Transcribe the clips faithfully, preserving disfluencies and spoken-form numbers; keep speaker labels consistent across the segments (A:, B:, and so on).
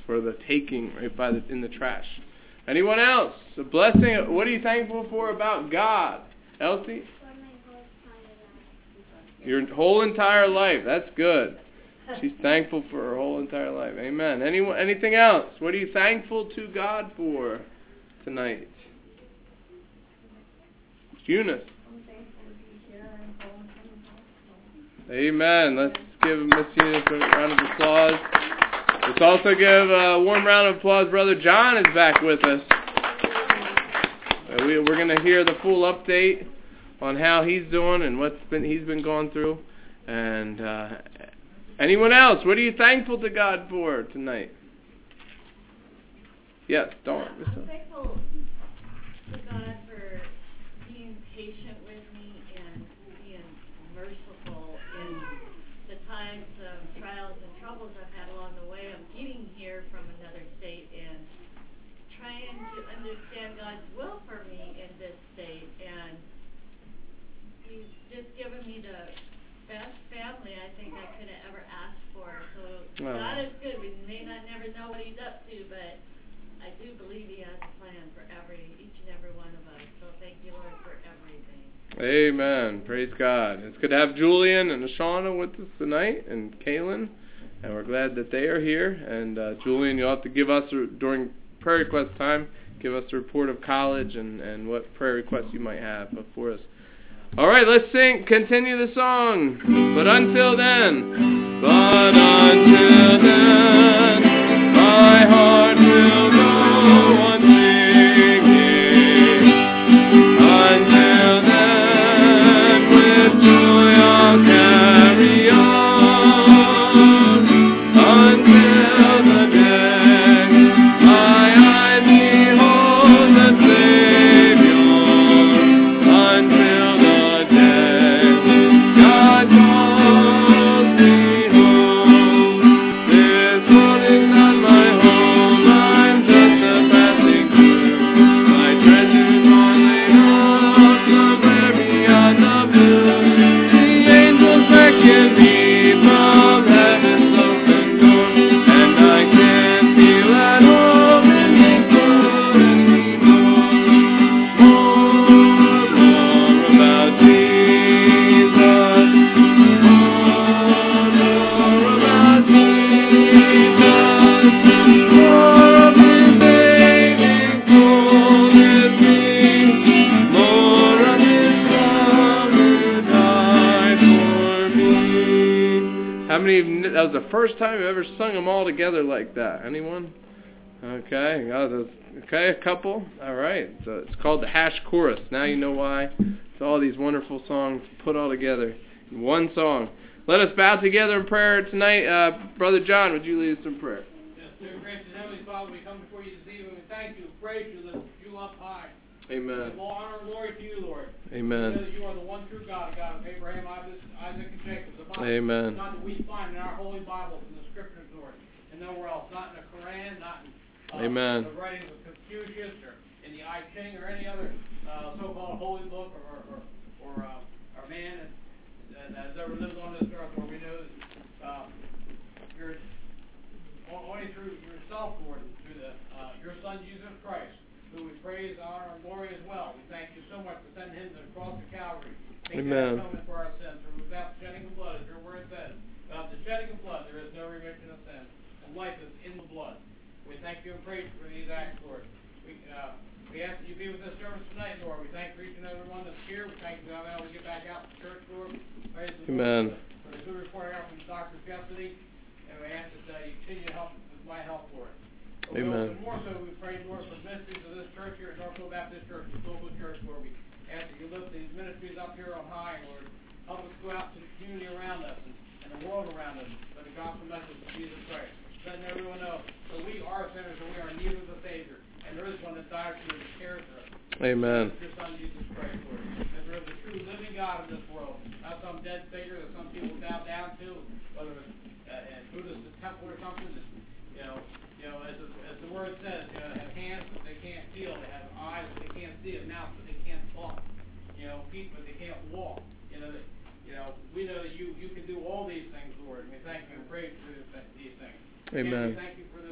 A: for the taking right by the, in the trash. Anyone else? A blessing. What are you thankful for about God? Elsie? Your whole entire life. That's good. She's thankful for her whole entire life. Amen. Anyone? Anything else? What are you thankful to God for tonight? Eunice. Amen. Let's give Miss Eunice a round of applause. Let's also give a warm round of applause. Brother John is back with us. Uh, we, we're going to hear the full update on how he's doing and what's been he's been going through. And uh, anyone else? What are you thankful to God for tonight? Yes, Dawn.
B: I'm thankful to God for being patient with me and being merciful in the times of trials and troubles I've had along the way of getting here from another state and trying to understand God's will for me in this state. And He's just given me the best family I think I could have ever asked for. So
A: wow.
B: God is good. We may not never know what He's up to, but I do believe He has a plan for every each and every one of us. So thank you, Lord, for everything.
A: Amen. Praise God. It's good to have Julian and Shauna with us tonight, and Kaylin, and we're glad that they are here. And uh, Julian, you'll have to give us, during prayer request time, give us a report of college and, and what prayer requests you might have for us. All right, let's sing, continue the song. But until then, but until then, my heart will go on singing. Until then, with joy I'll carry on. Until the day my eyes behold the Savior. Until the day God calls me home. This world is not my home, I'm just a passing through. My treasures are laid up somewhere beyond the blue. The angels beckon me from heaven's open door, and I can feel at home in His good anymore. More, more about Jesus. More, more about Jesus. More of His saving soul in me. More of His love who died for me. How many of you, that was the first time I've ever sung them all together like that? Anyone? Okay. Oh, those, okay, a couple. All right. So it's called the Hash Chorus. Now you know why. It's all these wonderful songs put all together in one song. Let us bow together in prayer tonight. Uh, Brother John, would you lead us in prayer?
C: Yes, dear gracious Heavenly Father, we come before you this evening. We thank you, praise you, lift you up high.
A: Amen.
C: Give all honor and glory to you, Lord.
A: Amen.
C: Because you are the one true God, the God of Abraham, Isaac, Isaac and Jacob. The Bible,
A: Amen.
C: God that we find in our holy Bibles, in the Scriptures, Lord, and nowhere else. Not in the Quran, not in uh,
A: Amen.
C: the writings of Confucius or in the I Ching or any other uh, so-called holy book or or, or, uh, or man that has ever lived on this earth. Lord, we know that uh, you're only through yourself, Lord, through the uh, your Son Jesus Christ, who we praise, honor, and glory as well. We thank you so much for sending Him to the cross of Calvary. Take
A: Amen.
C: that atonement for our sins. For without the shedding of blood, as your word says, without the shedding of blood, there is no remission of sin, and life is in the blood. We thank you and praise you for these acts, Lord. We uh, we ask that you be with this service tonight, Lord. We thank you for each and every one that's here. We thank you for how we get back out to church, Lord. Praise the
A: Amen.
C: Lord for the good report out from Doctor Cassidy, and we ask that uh, you continue to help with my help, Lord. But
A: Amen.
C: We also more so, we pray, Lord, for ministries of this church here at Northfield Baptist Church, this local church, Lord. We ask that you lift these ministries up here on high, Lord. Help us go out to the community around us and, and the world around us for the gospel message of Jesus Christ. Letting everyone know that we are sinners and we are in need of a Savior. And there is one that died for us and cares for us.
A: Amen.
C: Your Son, Jesus Christ, Lord. And there is a true living God in this world. Not some dead figure that some people bow down to, whether it's uh, in Buddhist temple or something. That, you know, you know, as, as the word says, you know, they have hands but they can't feel. They have eyes but they can't see. A mouth but they can't talk. You know, feet but they can't walk. You know, that, you know, we know that you, you can do all these things, Lord. And we thank you and praise you for these things.
A: Amen.
C: Again, we thank you for this word, church.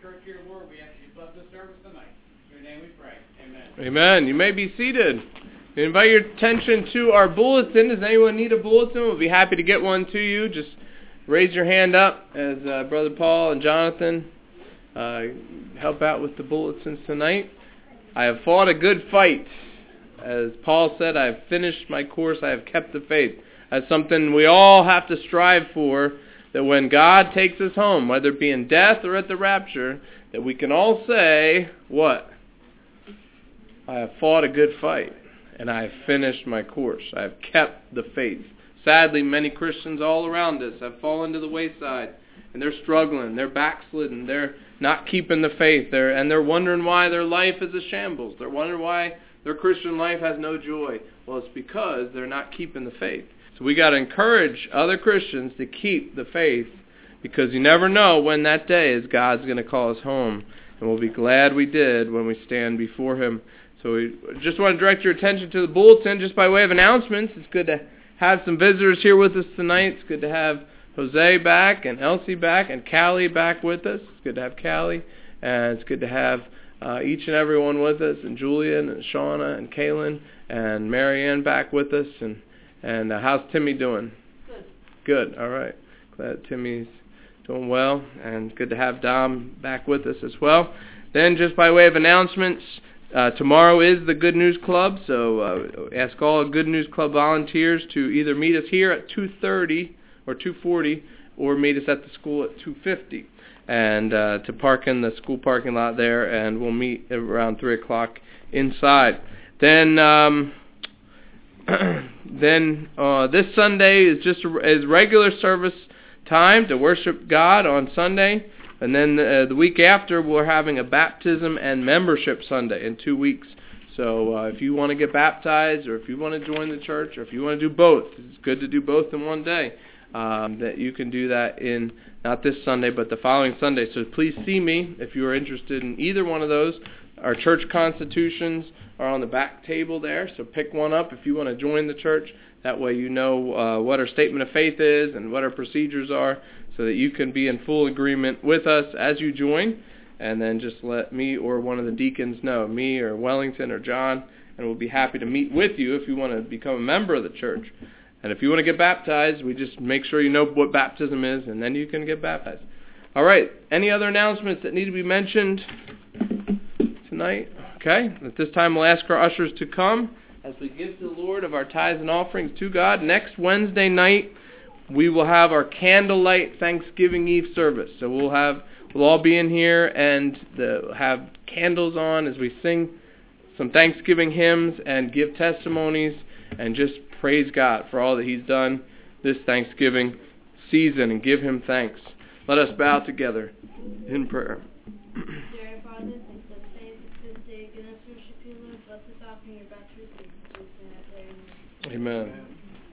C: church here, Lord. We ask you to bless this service tonight. In your name we pray. Amen.
A: Amen. You may be seated. We invite your attention to our bulletin. Does anyone need a bulletin? We'll be happy to get one to you. Just raise your hand up as uh, Brother Paul and Jonathan uh, help out with the bulletins tonight. I have fought a good fight. As Paul said, I have finished my course. I have kept the faith. That's something we all have to strive for, that when God takes us home, whether it be in death or at the rapture, that we can all say, what? I have fought a good fight, and I have finished my course. I have kept the faith. Sadly, many Christians all around us have fallen to the wayside, and they're struggling, they're backslidden, they're not keeping the faith, they're, and they're wondering why their life is a shambles. They're wondering why their Christian life has no joy. Well, it's because they're not keeping the faith. So we got to encourage other Christians to keep the faith, because you never know when that day is God's going to call us home. And we'll be glad we did when we stand before Him. So we just want to direct your attention to the bulletin just by way of announcements. It's good to have some visitors here with us tonight. It's good to have Jose back and Elsie back and Callie back with us. It's good to have Callie. And it's good to have uh, each and every one with us. And Julian and Shauna and Kaylin and Marianne back with us. And And uh, how's Timmy doing?
B: Good.
A: Good, all right. Glad Timmy's doing well, and good to have Dom back with us as well. Then, just by way of announcements, uh, tomorrow is the Good News Club, so uh, ask all Good News Club volunteers to either meet us here at two thirty or two forty, or meet us at the school at two fifty, and uh, to park in the school parking lot there, and we'll meet around three o'clock inside. Then... Um, then uh, this Sunday is just is regular service time to worship God on Sunday, and then uh, the week after we're having a baptism and membership Sunday in two weeks. So uh, if you want to get baptized, or if you want to join the church, or if you want to do both, it's good to do both in one day. Um, that you can do that in not this Sunday but the following Sunday. So please see me if you are interested in either one of those. Our church constitutions are on the back table there, so pick one up if you want to join the church. That way you know uh, what our statement of faith is and what our procedures are, so that you can be in full agreement with us as you join. And then just let me or one of the deacons know, me or Wellington or John, and we'll be happy to meet with you if you want to become a member of the church. And if you want to get baptized, we just make sure you know what baptism is, and then you can get baptized. All right, any other announcements that need to be mentioned tonight? Okay, at this time we'll ask our ushers to come as we give to the Lord of our tithes and offerings to God. Next Wednesday night we will have our candlelight Thanksgiving Eve service. So we'll have we'll all be in here and the, have candles on as we sing some Thanksgiving hymns and give testimonies and just praise God for all that He's done this Thanksgiving season and give Him thanks. Let us bow together in prayer.
D: Dear Father, thanks for the day, this day, again, us worship you, Lord. Bless this offering, your back to receive. In Jesus' name I pray.
A: Amen.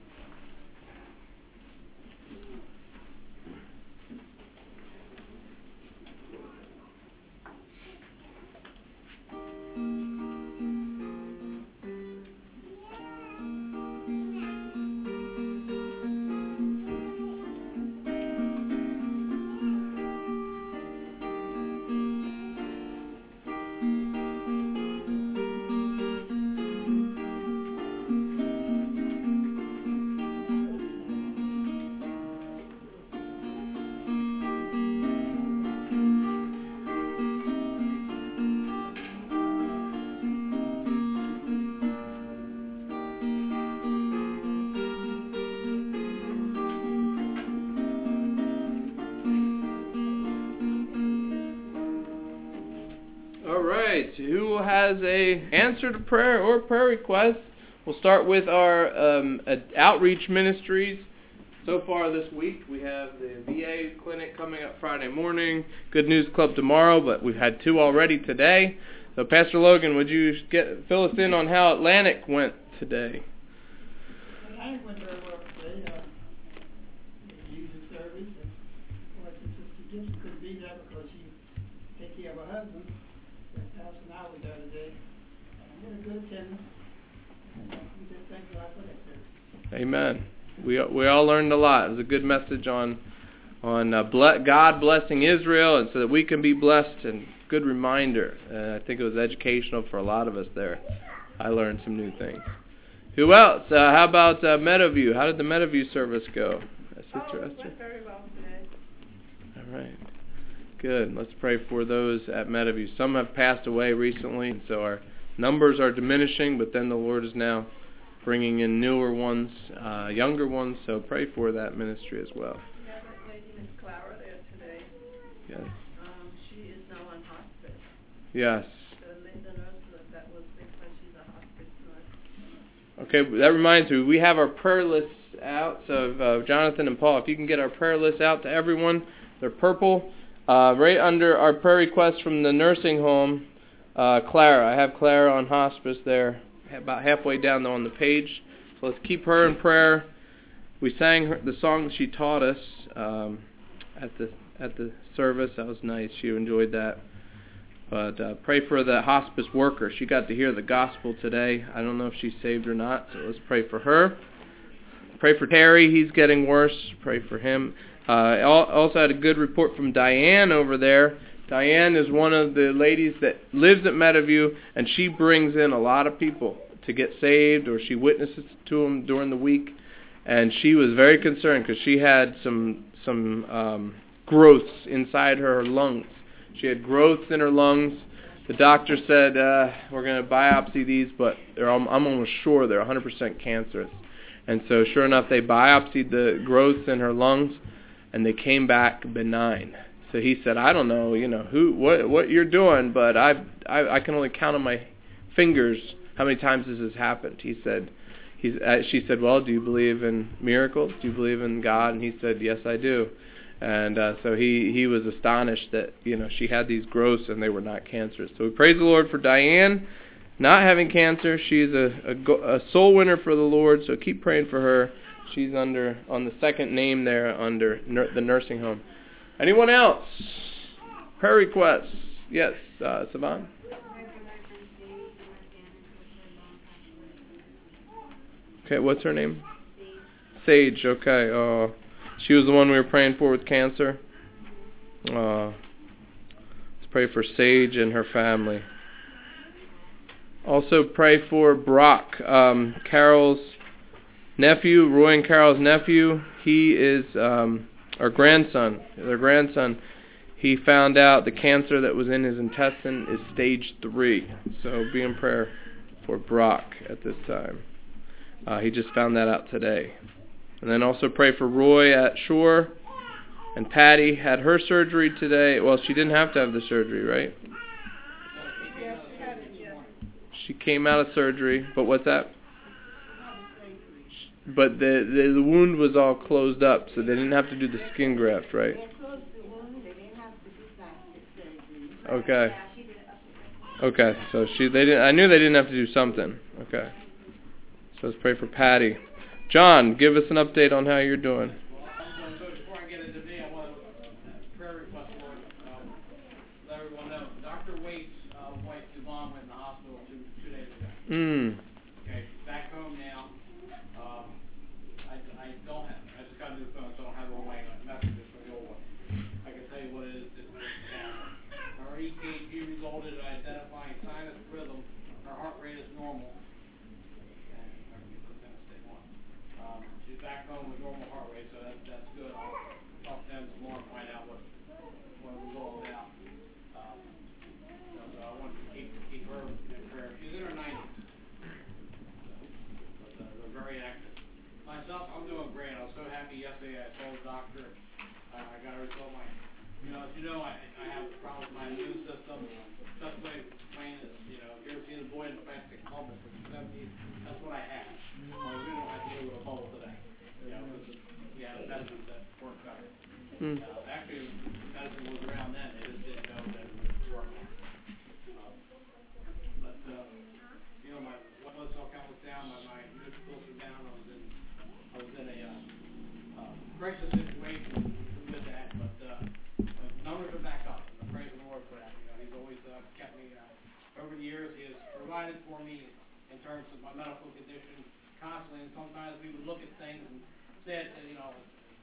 A: Who has a answer to prayer or prayer request? We'll start with our um, outreach ministries. So far this week, we have the V A clinic coming up Friday morning, Good News Club tomorrow, but we've had two already today. So, Pastor Logan, would you get fill us in on how Atlantic went today?
E: Atlantic went very well today. Uh, used the service, and well, Sister Gibson couldn't be there because she takes care of her husband. Pastor and I was there today. And we had a good attendance. And uh, we just thank God for that service.
A: Amen. We we all learned a lot. It was a good message on on uh, ble- God blessing Israel, and so that we can be blessed. And good reminder. Uh, I think it was educational for a lot of us there. I learned some new things. Who else? Uh, how about uh, Meadowview? How did the Meadowview service go? Uh, Sister
F: oh, it
A: Esther?
F: went very well today.
A: All right. Good. Let's pray for those at Meadowview. Some have passed away recently, and so our numbers are diminishing, but then the Lord is now bringing in newer ones, uh, younger ones, so pray for that ministry as well.
F: We have a lady, Miss Clara, there today.
A: Yes.
F: Um, she is now on hospice.
A: Yes.
F: The Linda nurse that, that was because she's a hospice nurse.
A: Okay, that reminds me, we have our prayer lists out, so uh, Jonathan and Paul, if you can get our prayer lists out to everyone, they're purple. Uh, right under our prayer requests from the nursing home, uh, Clara. I have Clara on hospice there, about halfway down on the page. So let's keep her in prayer. We sang her, the song she taught us um, at the at the service. That was nice. She enjoyed that. But uh, pray for the hospice worker. She got to hear the gospel today. I don't know if she's saved or not, so let's pray for her. Pray for Terry. He's getting worse. Pray for him. Uh, I also had a good report from Diane over there. Diane is one of the ladies that lives at Meadowview, and she brings in a lot of people to get saved, or she witnesses to them during the week. And she was very concerned because she had some some um, growths inside her lungs. She had growths in her lungs. The doctor said, uh, we're going to biopsy these, but they're, I'm almost sure they're one hundred percent cancerous. And so sure enough, they biopsied the growths in her lungs, and they came back benign. So he said, I don't know, you know, who, what, what you're doing, but I, I, I can only count on my fingers how many times this has happened. He said, he's, uh, she said, well, do you believe in miracles? Do you believe in God? And he said, yes, I do. And uh, so he, he was astonished that, you know, she had these growths and they were not cancerous. So we praise the Lord for Diane not having cancer. She's a, a, a soul winner for the Lord, so keep praying for her. She's under on the second name there under nur- the nursing home. Anyone else? Prayer requests? Yes, uh, Savan? Okay, what's her name? Sage, okay. Uh, she was the one we were praying for with cancer. Uh, let's pray for Sage and her family. Also pray for Brock, um, Carol's nephew, Roy and Carol's nephew. He is um, our grandson, their grandson. He found out the cancer that was in his intestine is stage three. So be in prayer for Brock at this time. Uh, he just found that out today. And then also pray for Roy at Shore. And Patty had her surgery today. Well, she didn't have to have the surgery, right? She came out of surgery, but what's that? But the, the the wound was all closed up, so they didn't have to do the skin graft, right? Okay. Okay, so she they didn't. I knew they didn't have to do something. Okay. So let's pray for Patty. John, give us an update on how you're doing.
C: So before I get into me, I want to prayer request for um, let everyone know. Doctor Waite's uh, wife Yvonne went in the hospital two two days ago.
A: Mm.
C: Okay, she's back home now. Um, I, I don't have. I just got a new phone, so I don't have all my messages from the old one. I can tell you what it is. It's, it's down. Her E K G resulted in identifying sinus rhythm. Her heart rate is normal. Um, she's back home with normal heart rate, so that, that's good. I'll talk to them tomorrow and find out what what it was all about. Um, so, so I wanted to keep keep her in prayer. She's in her nineties, but uh, they're very active. Myself, I'm doing great. I was so happy yesterday. I told the doctor uh, I got to result my, you know, as you know, I I have a problem with my immune system. Just like plain as, you know, if you ever seen a boy in a plastic bubble for the seventies, that's what I have. Well, we don't have to deal with a bubble today. You know, because we have medicine that work better.
A: Mm.
C: Uh, actually, medicine was around then. They just didn't know that it would work. Uh, but, uh, you know, my white blood cell count was down, my, my neutrophils were down. I was in, I was in a uh, uh, crisis situation with that, but uh, the numbers are back up. And I praise the Lord for that. You know, He's always uh, kept me uh, over the years. He has provided for me in terms of my medical condition constantly, and sometimes we would look at things and say, you know,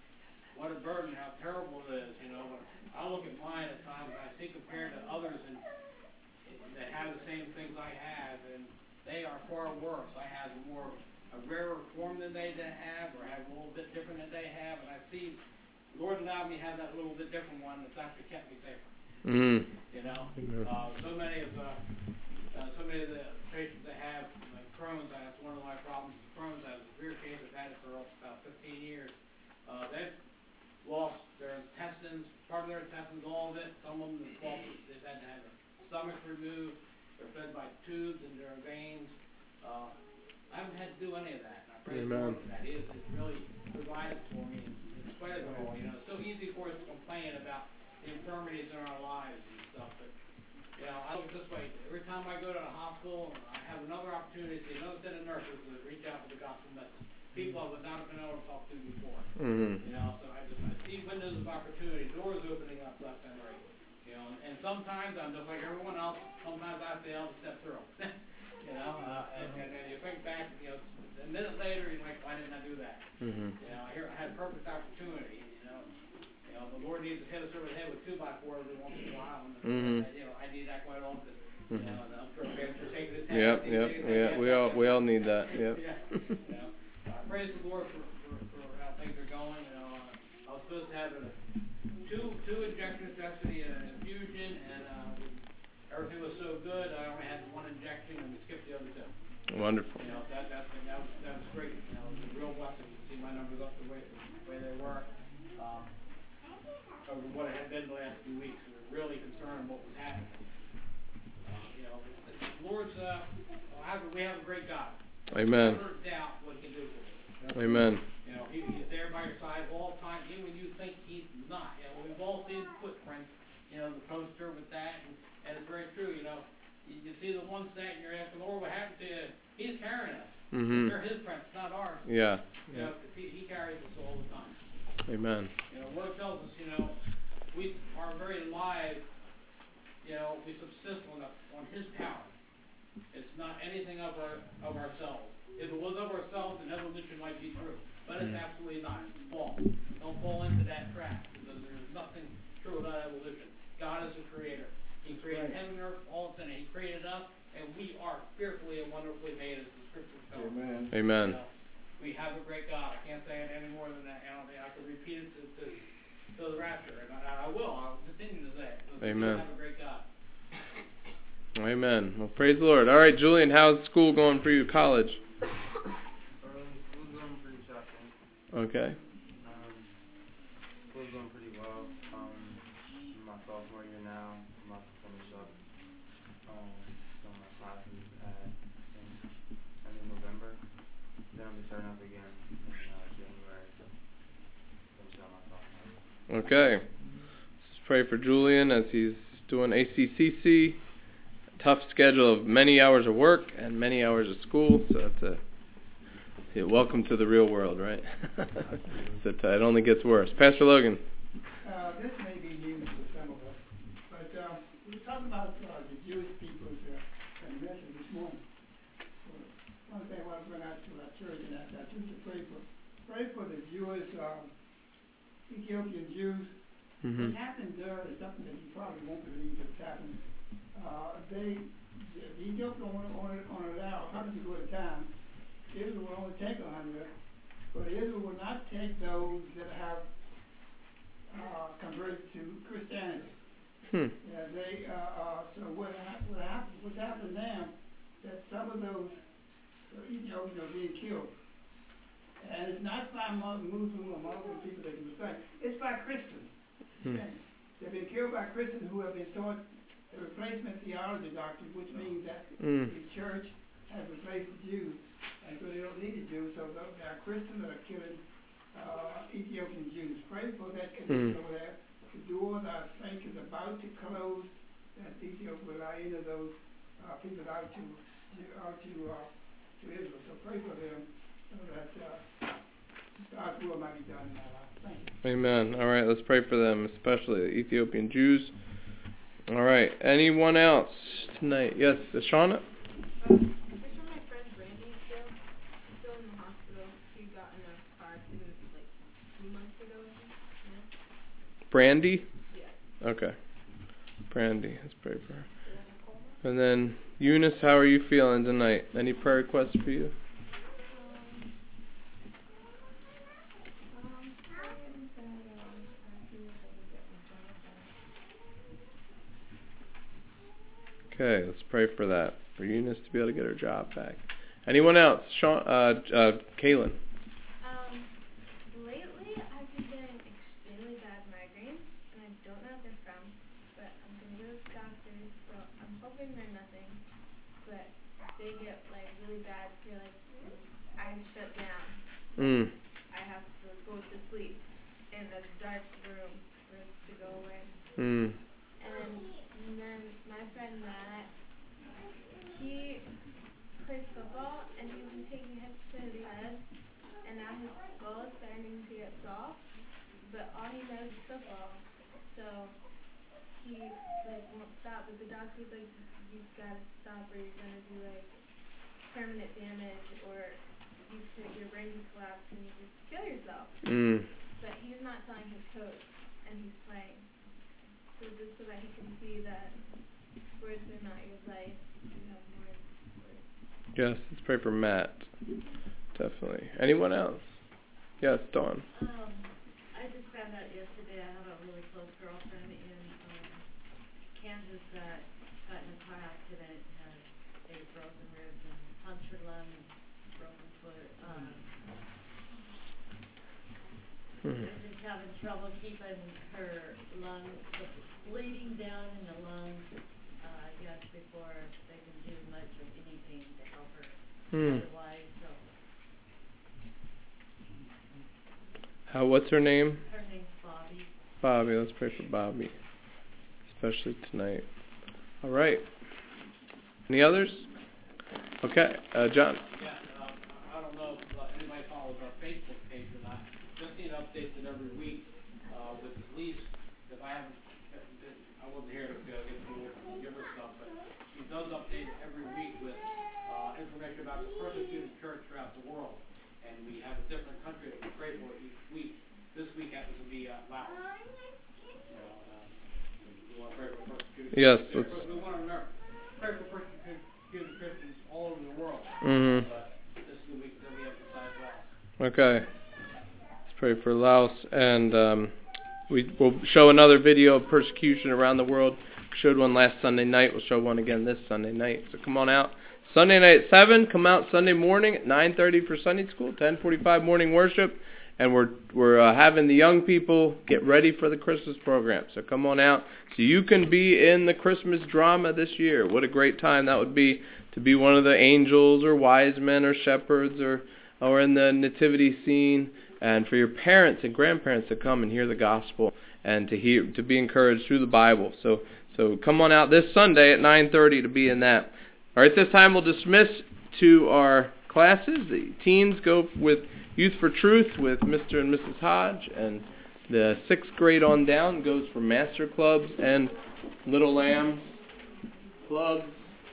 C: what a burden, how terrible it is, you know. But I look at mine at times, and I see compared to others and that have the same things I have, and they are far worse. I have more a rarer form than they have, or have a little bit different than they have, and I see the Lord allowed me to have that little bit different one that's actually kept me safer.
A: Mm.
C: You know, uh, so many of uh, uh, so many of the patients that have like Crohn's, that's one of my problems. Crohn's, I have a severe case. I've had it for about fifteen years. Uh, they've lost their intestines, part of their intestines, all of it. Some of them have lost, they've had to have their stomach removed. They're fed by tubes into their veins. Uh, I haven't had to do any of that. And I praise the Lord for that. It is it's really provided for me in spite of it all. You know, it's so easy for us to complain about the infirmities in our lives and stuff. But you know, I look at it this way: every time I go to the hospital, I have another opportunity to see another set of nurses to reach out with the gospel message. People I would not have been able to talk to before.
A: Mm-hmm.
C: You know, so I just I see windows of opportunity, doors opening up left and right. You know, and, and sometimes I'm just like everyone else. Sometimes I fail to step through. you know, uh, and, and then you think back, you know, a minute later, you're like, why didn't I do that?
A: Mm-hmm.
C: You know, here I had a perfect opportunity. You know, you know, the Lord needs to hit us over the head with two by fours every once in a while, and
A: Mm-hmm.
C: uh, you know, I need that quite often.
A: Mm-hmm.
C: You know, and I'm sure Pastor shaking his head.
A: Yep,
C: He-
A: yep,
C: he- he-
A: yeah. We all we all need that. Yep.
C: yeah. You know, uh, praise the Lord for, for, for how things are going. You know, uh, I was supposed to have a, two two injections yesterday, an infusion, and uh, everything was so good. I only had one injection, and we skipped the other two.
A: Wonderful.
C: You know, that that that was that was great. You know, it was a real blessing to see my numbers up the way the way they were. Um, over what it had been the last few weeks. We were really concerned what was happening. Uh, you know, the Lord's, uh, we have a great God.
A: Amen.
C: Never doubt what He can do for you.
A: Amen.
C: You know, he, He's there by your side all the time, even when you think He's not. You know, we've all seen footprints, you know, the poster with that, and, and it's very true, you know. You, you see the one set, and you're asking, Lord, what happened to you? He's carrying us.
A: Mm-hmm.
C: They're His prints, not ours.
A: Yeah.
C: You know, 'cause he, he carries us all the time.
A: Amen.
C: You know, the Word tells us, you know, we are very lives, you know, we subsist on, the, on His power. It's not anything of our of ourselves. If it was of ourselves, then evolution might be true. But it's absolutely not. It's false. Don't fall into that trap, because there's nothing true about evolution. God is the creator. He created right. heaven and earth, all of it. He created us, and we are fearfully and wonderfully made, as the scriptures tell us.
A: Amen. Amen.
C: You know, we have a great God. I can't say it any more than that. I don't think I could repeat it to, to, to the rapture, and I, I will. I'll continue to say it.
A: Amen.
C: We have a great God.
A: Amen. Well, praise the Lord. All right, Julian, how's school going for you, college?
G: Um, school's going pretty shocking.
A: Okay.
G: Um, school's going pretty well. Um, my sophomore year now, I'm about to finish up. Um, some of my classes at in, end of November. Then I'll be starting up again in uh, January to finish up my sophomore year.
A: Okay. Let's pray for Julian as he's doing A C C C. Tough schedule of many hours of work and many hours of school, so it's a yeah, welcome to the real world, right? So it only gets worse. Pastor Logan.
E: Uh, this may be news to some of us, but uh, we were talking about uh, the Jewish people's uh, convention this morning. So one thing I was going to ask to our church and ask our church to pray for, pray for the Jewish, um, Ethiopian Jews.
A: Mm-hmm.
E: What happened there is something that you probably won't believe that's happened. Uh, they, the Ethiopians on, on, on allow hundreds to go at a time. Israel will only take a hundred, but Israel will not take those that have uh, converted to Christianity.
A: Hmm.
E: Yeah, they, uh, uh, so what, ha- what happened, what's happened now, that some of those uh, Ethiopians are being killed. And it's not by Muslim or Muslim people that can be slain. It's by Christians.
A: Hmm.
E: They've been killed by Christians who have been taught the replacement theology doctrine, which means that
A: mm.
E: the church has replaced the Jews, and so they don't need the Jews. So there are Christians that are killing uh, Ethiopian Jews. Pray for that condition mm. over there. The doors, I think, is about to close. That Ethiopia will allow any of those uh, people out to out to uh, to Israel. So pray for them so that uh, God's will might be done in their lives. Thank you.
A: Amen. All right, let's pray for them, especially the Ethiopian Jews. All right. Anyone else tonight? Yes, Shauna?
F: Um, I'm pretty sure my friend Brandy still, still in the hospital. She got in a car accident like two months ago, I think.
A: Brandy?
B: Yeah.
A: Okay. Brandy. Let's pray for her. And then, Eunice, how are you feeling tonight? Any prayer requests for you? Okay, let's pray for that. For Eunice to be able to get her job back. Anyone else? Sean, uh, uh, Kaylin.
D: Um, lately I've been getting extremely bad migraines, and I don't know what they're from, but I'm going to go to the doctor, so I'm hoping they're nothing, but they get, like, really bad, feel like I shut down.
A: Mm.
D: I have to go to sleep in a dark room for it to go away.
A: Mm.
D: And, and then my friend Matt, he plays football, and he's been taking hits to his head, and now his skull is starting to get soft, but all he knows is football, so he, like, won't stop, but the doctor's like, you've got to stop or you're going to do, like, permanent damage, or you could, your brain could collapse and you could kill yourself.
A: Mm.
D: But he's not telling his coach, and he's playing. So just so that he can see that sports are not your life, you have more sports.
A: Yes, let's pray for Matt. Definitely. Anyone else? Yes, Dawn.
B: Um, I just found out yesterday I have a really close girlfriend in um, Kansas that got in a car accident, had a broken ribs and punctured lung, and broken foot. Um,
A: Mm-hmm.
B: They're just having trouble keeping her lung, the bleeding down in the lungs, uh, I guess, before they can do much of anything to help her.
A: Mm.
B: Otherwise, so
A: How? What's her name?
B: her name's Bobby.
A: Bobby. Let's pray for Bobby, especially tonight. All right. Any others? Okay, uh, John.
C: Yeah, um, I don't know if uh, anybody follows our Facebook page or not. Just need updates it every week uh, with at least, if I haven't, I wasn't here to uh, get to give her stuff, but she does update it every week with uh, information about the persecuted church throughout the world. And we have a different country that we pray for each week. This week happens to be uh, Laos. You know, uh, we want to pray for persecuted
A: Yes,
C: Christians.
A: let's-
C: We want to pray for persecuted Christians all over the world.
A: Mm-hmm.
C: But this is the week that we emphasize Laos.
A: Okay. Let's pray for Laos, and um, we will show another video of persecution around the world. We showed one last Sunday night. We'll show one again this Sunday night. So come on out. Sunday night at seven. Come out Sunday morning at nine thirty for Sunday school. ten forty-five morning worship. And we're we're uh, having the young people get ready for the Christmas program. So come on out so you can be in the Christmas drama this year. What a great time that would be to be one of the angels or wise men or shepherds or or in the nativity scene, and for your parents and grandparents to come and hear the gospel and to hear to be encouraged through the Bible. So so come on out this Sunday at nine thirty to be in that. All right, this time we'll dismiss to our classes. The teens go with Youth for Truth with Mister and Missus Hodge, and the sixth grade on down goes for Master Clubs and Little Lambs Clubs.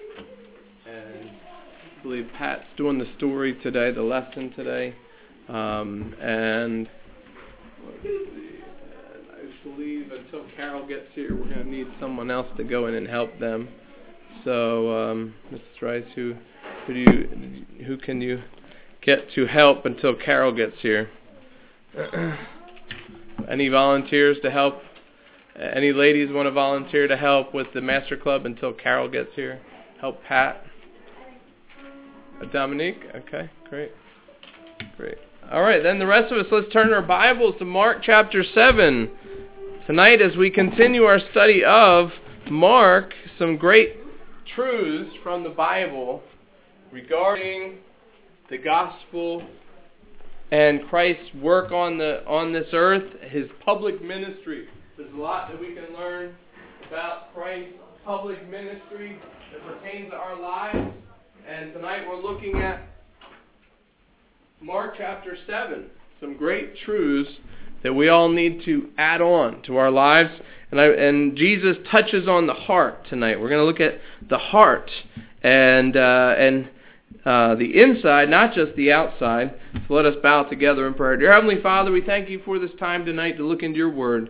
A: And I believe Pat's doing the story today, the lesson today. Um, and let's see, I believe until Carol gets here, we're going to need someone else to go in and help them. So, um, Missus Rice, who who do you who can you get to help until Carol gets here? Any volunteers to help? Any ladies want to volunteer to help with the Master Club until Carol gets here? Help Pat? Uh, Dominique? Okay, great. Great. All right, then the rest of us, let's turn our Bibles to Mark chapter seven. Tonight, as we continue our study of Mark, some great truths from the Bible regarding the gospel and Christ's work on the on this earth, his public ministry. There's a lot that we can learn about Christ's public ministry that pertains to our lives. And tonight we're looking at Mark chapter seven. Some great truths that we all need to add on to our lives. And, I, and Jesus touches on the heart tonight. We're going to look at the heart and uh, and uh, the inside, not just the outside. So let us bow together in prayer. Dear Heavenly Father, we thank you for this time tonight to look into your word.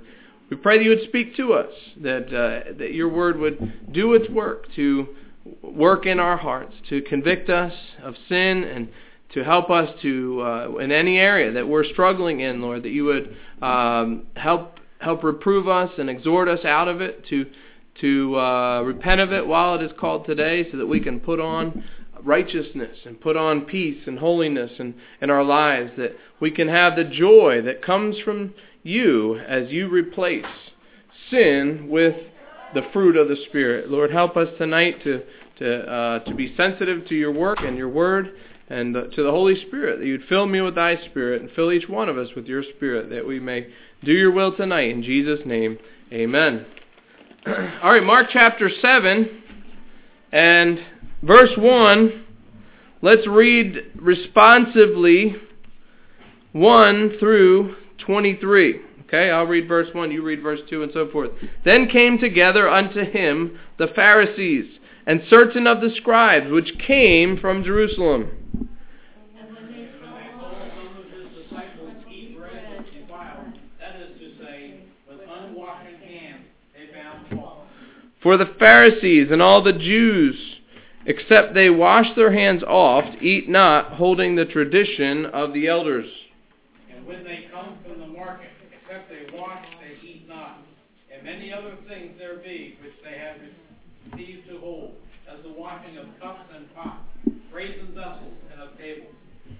H: We pray that you would speak to us, that uh, that your word would do its work to work in our hearts, to convict us of sin and to help us to, uh, in any area that we're struggling in, Lord, that you would um, help help reprove us and exhort us out of it, to to uh, repent of it while it is called today, so that we can put on righteousness and put on peace and holiness in, in our lives, that we can have the joy that comes from you as you replace sin with the fruit of the Spirit. Lord, help us tonight to to uh, to be sensitive to your work and your word, and uh, to the Holy Spirit, that you'd fill me with thy Spirit and fill each one of us with your Spirit, that we may do your will tonight. In Jesus' name, amen. All right, Mark chapter seven and verse one. Let's read responsively one through twenty-three. Okay, I'll read verse one, you read verse two, and so forth. Then came together unto him the Pharisees and certain of the scribes, which came from Jerusalem.
B: And when they
C: When they
B: saw
C: saw some of his disciples eat bread defiled, that is to say, with unwashed hands, they found fault.
H: For the Pharisees and all the Jews, except they wash their hands oft, eat not, holding the tradition of the elders.
C: And when they come from the market, except they wash, they eat not. And many other things there be, which they have received to hold, as the washing of cups and pots, brazen vessels, and of tables.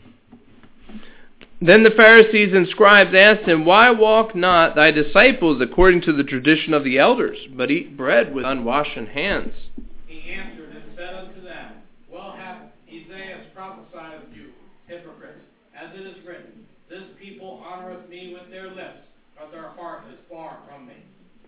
H: Then the Pharisees and scribes asked him, Why walk not thy disciples according to the tradition of the elders, but eat bread with unwashed hands?
C: He answered and said unto them, Well hath Isaiah prophesied of you, hypocrites, as it is written, This people honoreth me with their lips, but their heart is far from me.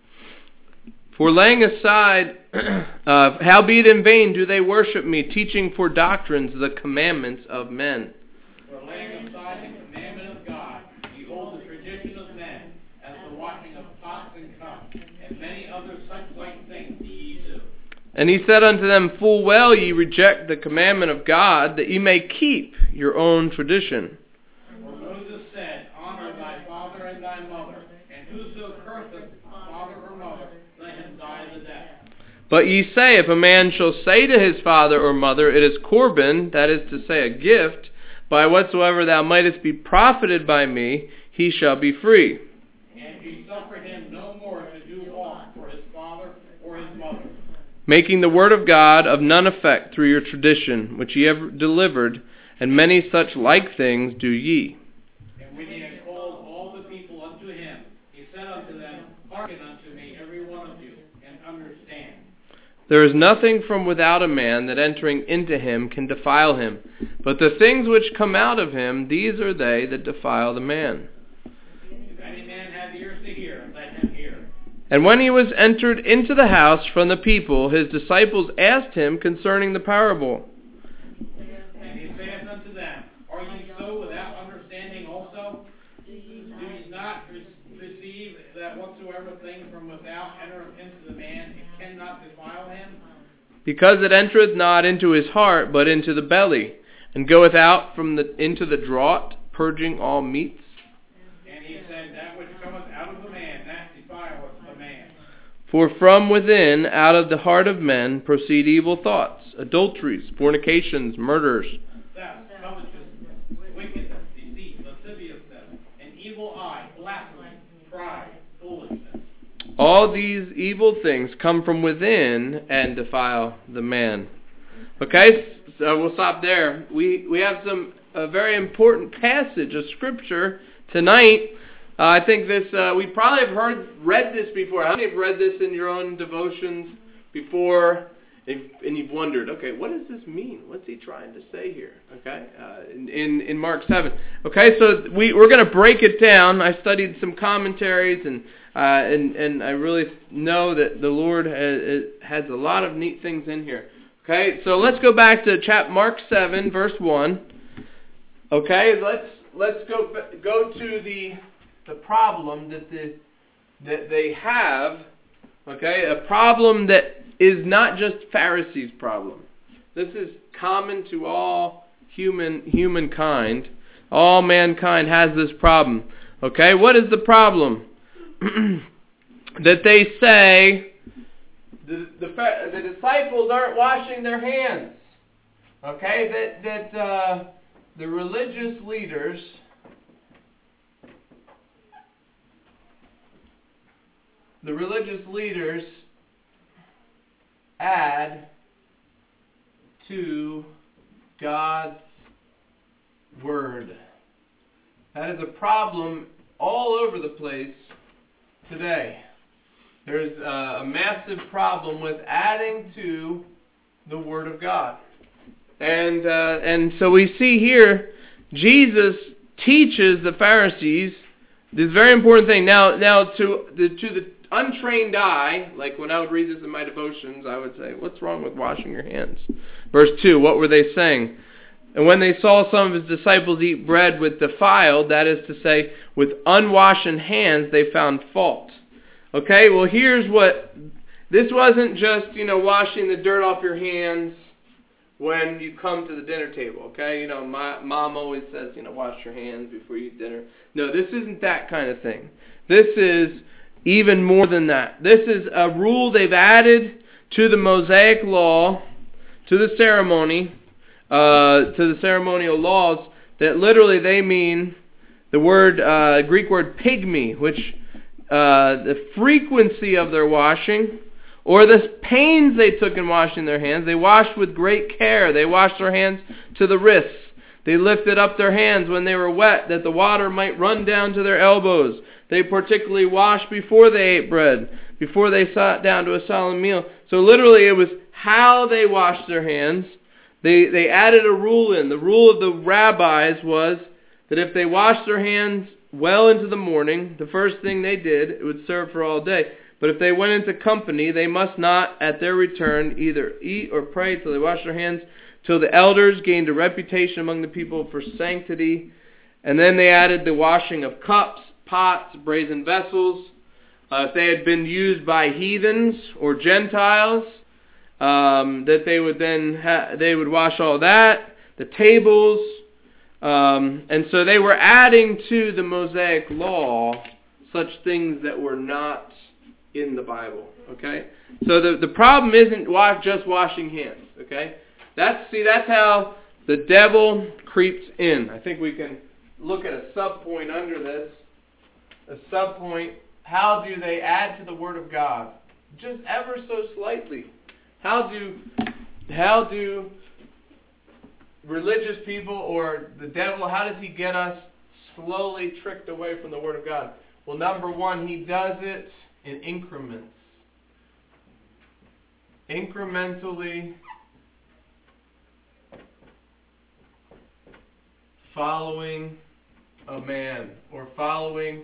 H: For laying aside, uh, howbeit in vain do they worship me, teaching for doctrines the commandments of men.
C: For laying aside the commandment of God, ye hold the tradition of men, as the washing of pots and cups, and many other such like things ye do.
H: And he said unto them, Full well ye reject the commandment of God, that ye may keep your own tradition.
C: For Moses said, Honor thy father and thy mother, and whoso curseth father or mother, let him die the death.
H: But ye say, If a man shall say to his father or mother, It is Corban, that is to say, a gift, by whatsoever thou mightest be profited by me, he shall be free.
C: And ye suffer him no more to do aught for his father or his mother.
H: Making the word of God of none effect through your tradition, which ye have delivered, and many such like things do ye.
C: And when he had called all the people unto him, he said unto them, Hearken unto me, every one of you, and understand.
H: There is nothing from without a man that entering into him can defile him, but the things which come out of him, these are they that defile the man.
C: If any man have ears to hear, let him hear.
H: And when he was entered into the house from the people, his disciples asked him concerning the parable.
C: And he saith unto them, Are ye so without understanding also? Do ye not re- receive that whatsoever thing from without entereth into the man, it cannot defile him?
H: Because it entereth not into his heart, but into the belly, and goeth out from the into the draught, purging all meats.
C: And he said, That which cometh out of the man, that defileth the man.
H: For from within, out of the heart of men, proceed evil thoughts, adulteries, fornications, murders,
C: Theft, covetousness, wickedness, deceit, lasciviousness, an evil eye, blasphemy, pride, foolishness.
H: all these evil things come from within and defile the man. Okay, so we'll stop there. We we have some a very important passage of Scripture tonight. Uh, I think this uh, we probably have heard read this before. How many have read this in your own devotions before? And, and you've wondered, okay, what does this mean? What's he trying to say here? Okay, uh, in, in in Mark seven. Okay, so we we're going to break it down. I studied some commentaries and. Uh, and, and I really know that the Lord has, has a lot of neat things in here. Okay, so let's go back to chap Mark seven, verse one. Okay, let's let's go go to the the problem that the that they have. Okay, a problem that is not just Pharisees' problem. This is common to all human humankind. All mankind has this problem. Okay, what is the problem? that they say the, the, the disciples aren't washing their hands. Okay, that, that uh, the religious leaders the religious leaders add to God's Word. That is a problem all over the place today. There's a massive problem with adding to the Word of God. And uh, and so we see here, Jesus teaches the Pharisees this very important thing. Now, now to the to the untrained eye, like when I would read this in my devotions, I would say, what's wrong with washing your hands? Verse two, what were they saying? And when they saw some of his disciples eat bread with defiled, that is to say, with unwashed hands, they found fault. Okay, well here's what, this wasn't just, you know, washing the dirt off your hands when you come to the dinner table, okay? You know, my mom always says, you know, wash your hands before you eat dinner. No, this isn't that kind of thing. This is even more than that. This is a rule they've added to the Mosaic law, to the ceremony, uh, to the ceremonial laws, that literally they mean the word, uh, Greek word pygmy, which uh, the frequency of their washing, or the pains they took in washing their hands. They washed with great care. They washed their hands to the wrists. They lifted up their hands when they were wet, that the water might run down to their elbows. They particularly washed before they ate bread, before they sat down to a solemn meal. So literally it was how they washed their hands. They, they added a rule in. The rule of the rabbis was that if they washed their hands well into the morning, the first thing they did, it would serve for all day. But if they went into company, they must not, at their return, either eat or pray till they wash their hands, till the elders gained a reputation among the people for sanctity. And then they added the washing of cups, pots, brazen vessels. Uh, if they had been used by heathens or Gentiles, um, that they would then ha- they would wash all that, the tables. Um, and so they were adding to the Mosaic law such things that were not in the Bible, okay? So the, the problem isn't wash, just washing hands, okay? That's, see, that's how the devil creeps in. I think we can look at a sub-point under this. A sub-point, how do they add to the Word of God? Just ever so slightly. How do, how do religious people or the devil, how does he get us slowly tricked away from the Word of God? Well, number one, he does it in increments. Incrementally following a man or following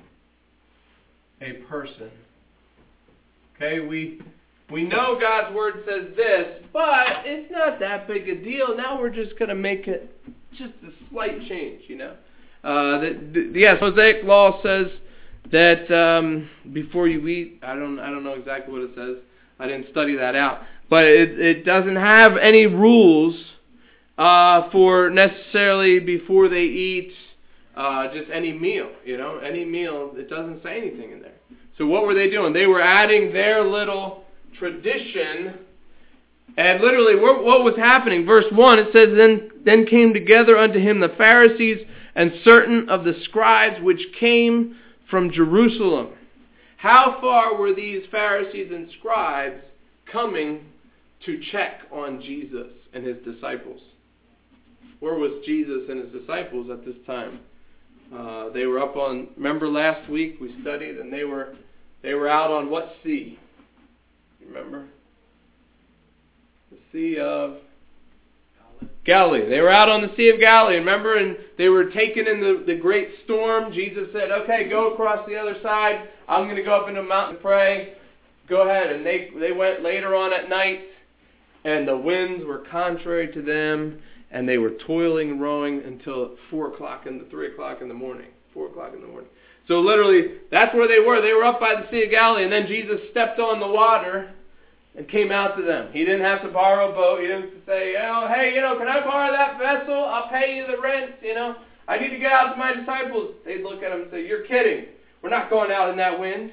H: a person. Okay, we we know God's Word says this, but it's not that big a deal. Now we're just going to make it just a slight change, you know. Uh, the, the, yes, Mosaic law says that um, before you eat, I don't I don't know exactly what it says. I didn't study that out. But it, it doesn't have any rules uh, for necessarily before they eat uh, just any meal, you know, any meal. It doesn't say anything in there. So what were they doing? They were adding their little tradition. And literally, what, what was happening? Verse one, it says, Then, then came together unto him the Pharisees and certain of the scribes which came from Jerusalem. How far were these Pharisees and scribes coming to check on Jesus and his disciples? Where was Jesus and his disciples at this time? Uh, they were up on, remember last week we studied, and they were they were out on what sea? Remember? The Sea of Galilee. They were out on the Sea of Galilee, remember? And they were taken in the, the great storm. Jesus said, okay, go across the other side. I'm going to go up into a mountain and pray. Go ahead. And they, they went later on at night, and the winds were contrary to them, and they were toiling, rowing until four o'clock in the three o'clock in the morning. Four o'clock in the morning. So literally, that's where they were. They were up by the Sea of Galilee, and then Jesus stepped on the water and came out to them. He didn't have to borrow a boat. He didn't say, oh, hey, you know, can I borrow that vessel? I'll pay you the rent, you know. I need to get out to my disciples. They'd look at him and say, you're kidding. We're not going out in that wind.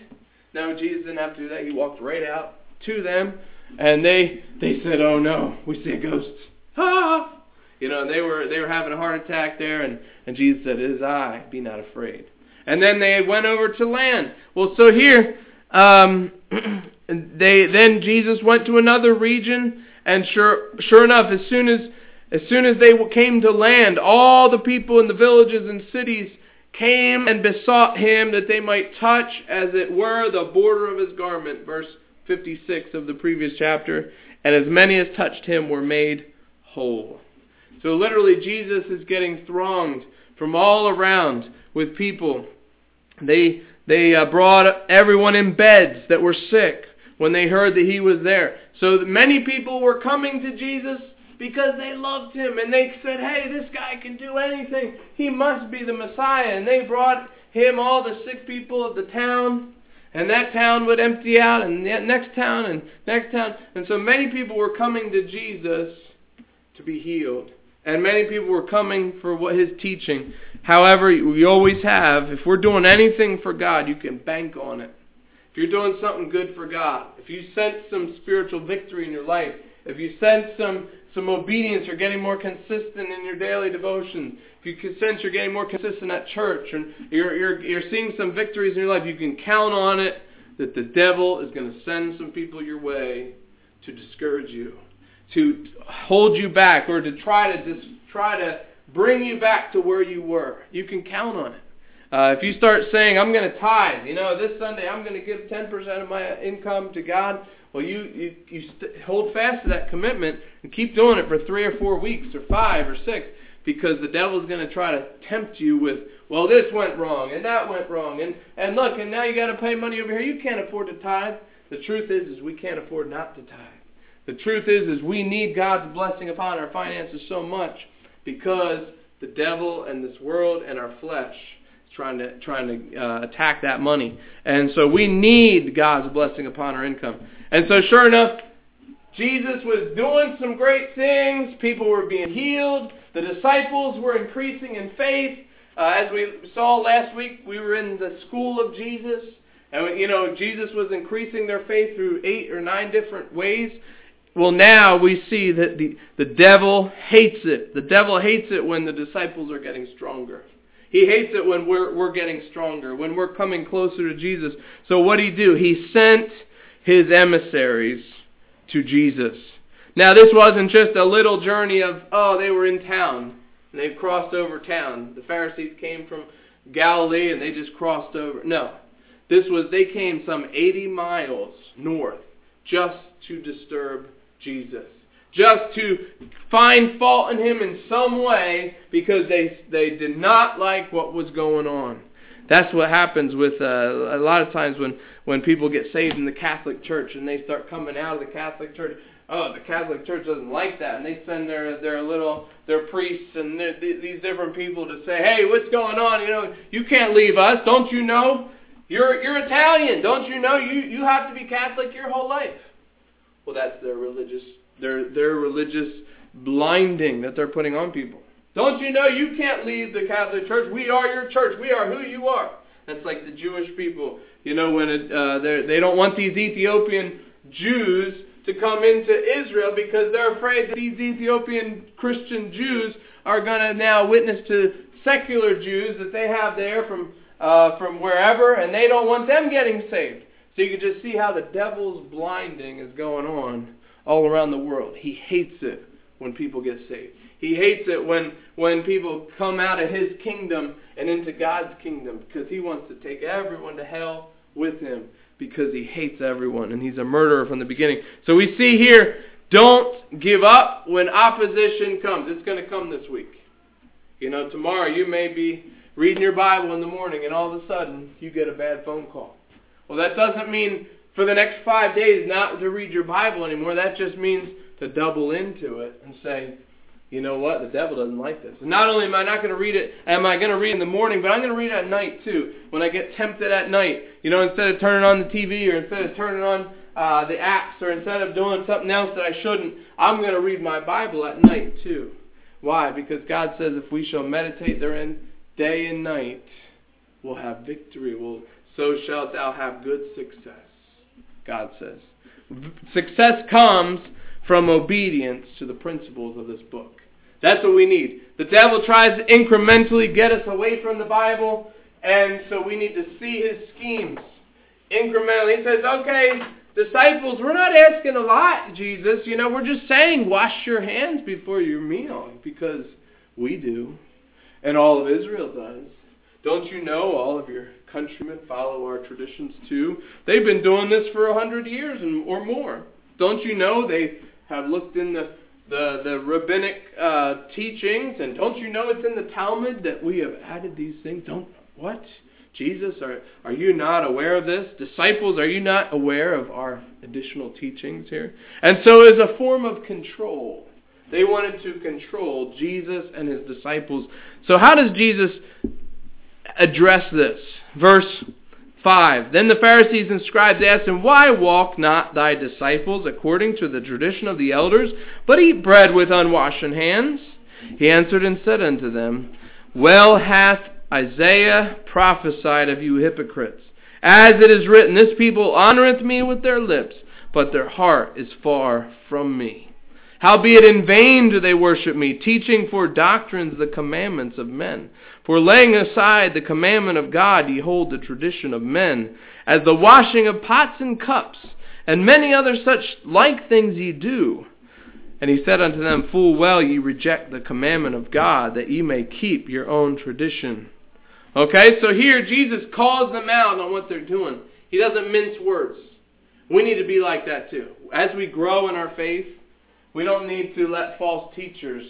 H: No, Jesus didn't have to do that. He walked right out to them, and they they said, "Oh no, we see a ghost!" Ah! You know, they were they were having a heart attack there, and, and Jesus said, "It is I, be not afraid." And then they went over to land. Well, so here, um, they then Jesus went to another region, and sure sure enough, as soon as as soon as they came to land, all the people in the villages and cities came and besought him that they might touch, as it were, the border of his garment. Verse fifty-six of the previous chapter. And as many as touched him were made whole. So literally Jesus is getting thronged from all around with people. They they uh, brought everyone in beds that were sick when they heard that he was there. So many people were coming to Jesus because they loved him, and they said, "Hey, this guy can do anything. He must be the Messiah." And they brought him all the sick people of the town, and that town would empty out, and the next town, and next town. And so many people were coming to Jesus to be healed, and many people were coming for what his teaching. However, we always have, if we're doing anything for God, you can bank on it. If you're doing something good for God, if you sense some spiritual victory in your life, if you sense some some obedience, you're getting more consistent in your daily devotion, if you can sense you're getting more consistent at church, and you're, you're, you're seeing some victories in your life, you can count on it that the devil is going to send some people your way to discourage you, to hold you back, or to try to just try to bring you back to where you were. You can count on it. Uh, if you start saying, "I'm going to tithe, you know, this Sunday I'm going to give ten percent of my income to God," well, you, you, you st- hold fast to that commitment and keep doing it for three or four weeks or five or six, because the devil's going to try to tempt you with, "Well, this went wrong and that went wrong, and, and look, and now you got to pay money over here. You can't afford to tithe." The truth is, is we can't afford not to tithe. The truth is, is we need God's blessing upon our finances so much because the devil and this world and our flesh trying to trying to uh, attack that money. And so we need God's blessing upon our income. And so sure enough, Jesus was doing some great things. People were being healed. The disciples were increasing in faith. Uh, as we saw last week, we were in the school of Jesus. And, you know, Jesus was increasing their faith through eight or nine different ways. Well, now we see that the, the devil hates it. The devil hates it when the disciples are getting stronger. He hates it when we're we're getting stronger, when we're coming closer to Jesus. So what did he do? He sent his emissaries to Jesus. Now this wasn't just a little journey of, oh, they were in town and they crossed over town. The Pharisees came from Galilee and they just crossed over. No. This was, they came some eighty miles north just to disturb Jesus. Just to find fault in him in some way because they they did not like what was going on. That's what happens with uh, a lot of times when, when people get saved in the Catholic Church and they start coming out of the Catholic Church. Oh, the Catholic Church doesn't like that, and they send their their little their priests and their, these different people to say, "Hey, what's going on? You know, you can't leave us. Don't you know? You're you're Italian. Don't you know? You you have to be Catholic your whole life." Well, that's their religious their their religious blinding that they're putting on people. Don't you know you can't leave the Catholic Church? We are your church. We are who you are. That's like the Jewish people. You know, when it, uh, they don't want these Ethiopian Jews to come into Israel because they're afraid that these Ethiopian Christian Jews are going to now witness to secular Jews that they have there from uh, from wherever, and they don't want them getting saved. So you can just see how the devil's blinding is going on all around the world. He hates it when people get saved. He hates it when, when people come out of his kingdom and into God's kingdom, because he wants to take everyone to hell with him because he hates everyone, and he's a murderer from the beginning. So we see here, don't give up when opposition comes. It's going to come this week. You know, tomorrow you may be reading your Bible in the morning and all of a sudden you get a bad phone call. Well, that doesn't mean for the next five days not to read your Bible anymore. That just means to double into it and say, you know what, the devil doesn't like this. And not only am I not going to read it, am I going to read it in the morning, but I'm going to read it at night too. When I get tempted at night, you know, instead of turning on the T V or instead of turning on uh, the apps or instead of doing something else that I shouldn't, I'm going to read my Bible at night too. Why? Because God says if we shall meditate therein day and night, we'll have victory. We'll so shalt thou have good success, God says. Success comes from obedience to the principles of this book. That's what we need. The devil tries to incrementally get us away from the Bible, and so we need to see his schemes incrementally. He says, okay, disciples, we're not asking a lot, Jesus. You know, we're just saying wash your hands before your meal, because we do, and all of Israel does. Don't you know all of your countrymen follow our traditions too? They've been doing this for a hundred years and, or more. Don't you know they have looked in the the, the rabbinic uh, teachings, and don't you know it's in the Talmud that we have added these things? Don't what? Jesus, are are you not aware of this? Disciples, are you not aware of our additional teachings here? And so as a form of control, they wanted to control Jesus and his disciples. So how does Jesus address this? Verse five. Then the Pharisees and scribes asked him, why walk not thy disciples according to the tradition of the elders, but eat bread with unwashen hands? He answered and said unto them, well hath Isaiah prophesied of you hypocrites, as it is written, this people honoreth me with their lips, but their heart is far from me. Howbeit in vain do they worship me, teaching for doctrines the commandments of men. For laying aside the commandment of God, ye hold the tradition of men, as the washing of pots and cups, and many other such like things ye do. And he said unto them, full well ye reject the commandment of God, that ye may keep your own tradition. Okay, so here Jesus calls them out on what they're doing. He doesn't mince words. We need to be like that too. As we grow in our faith, we don't need to let false teachers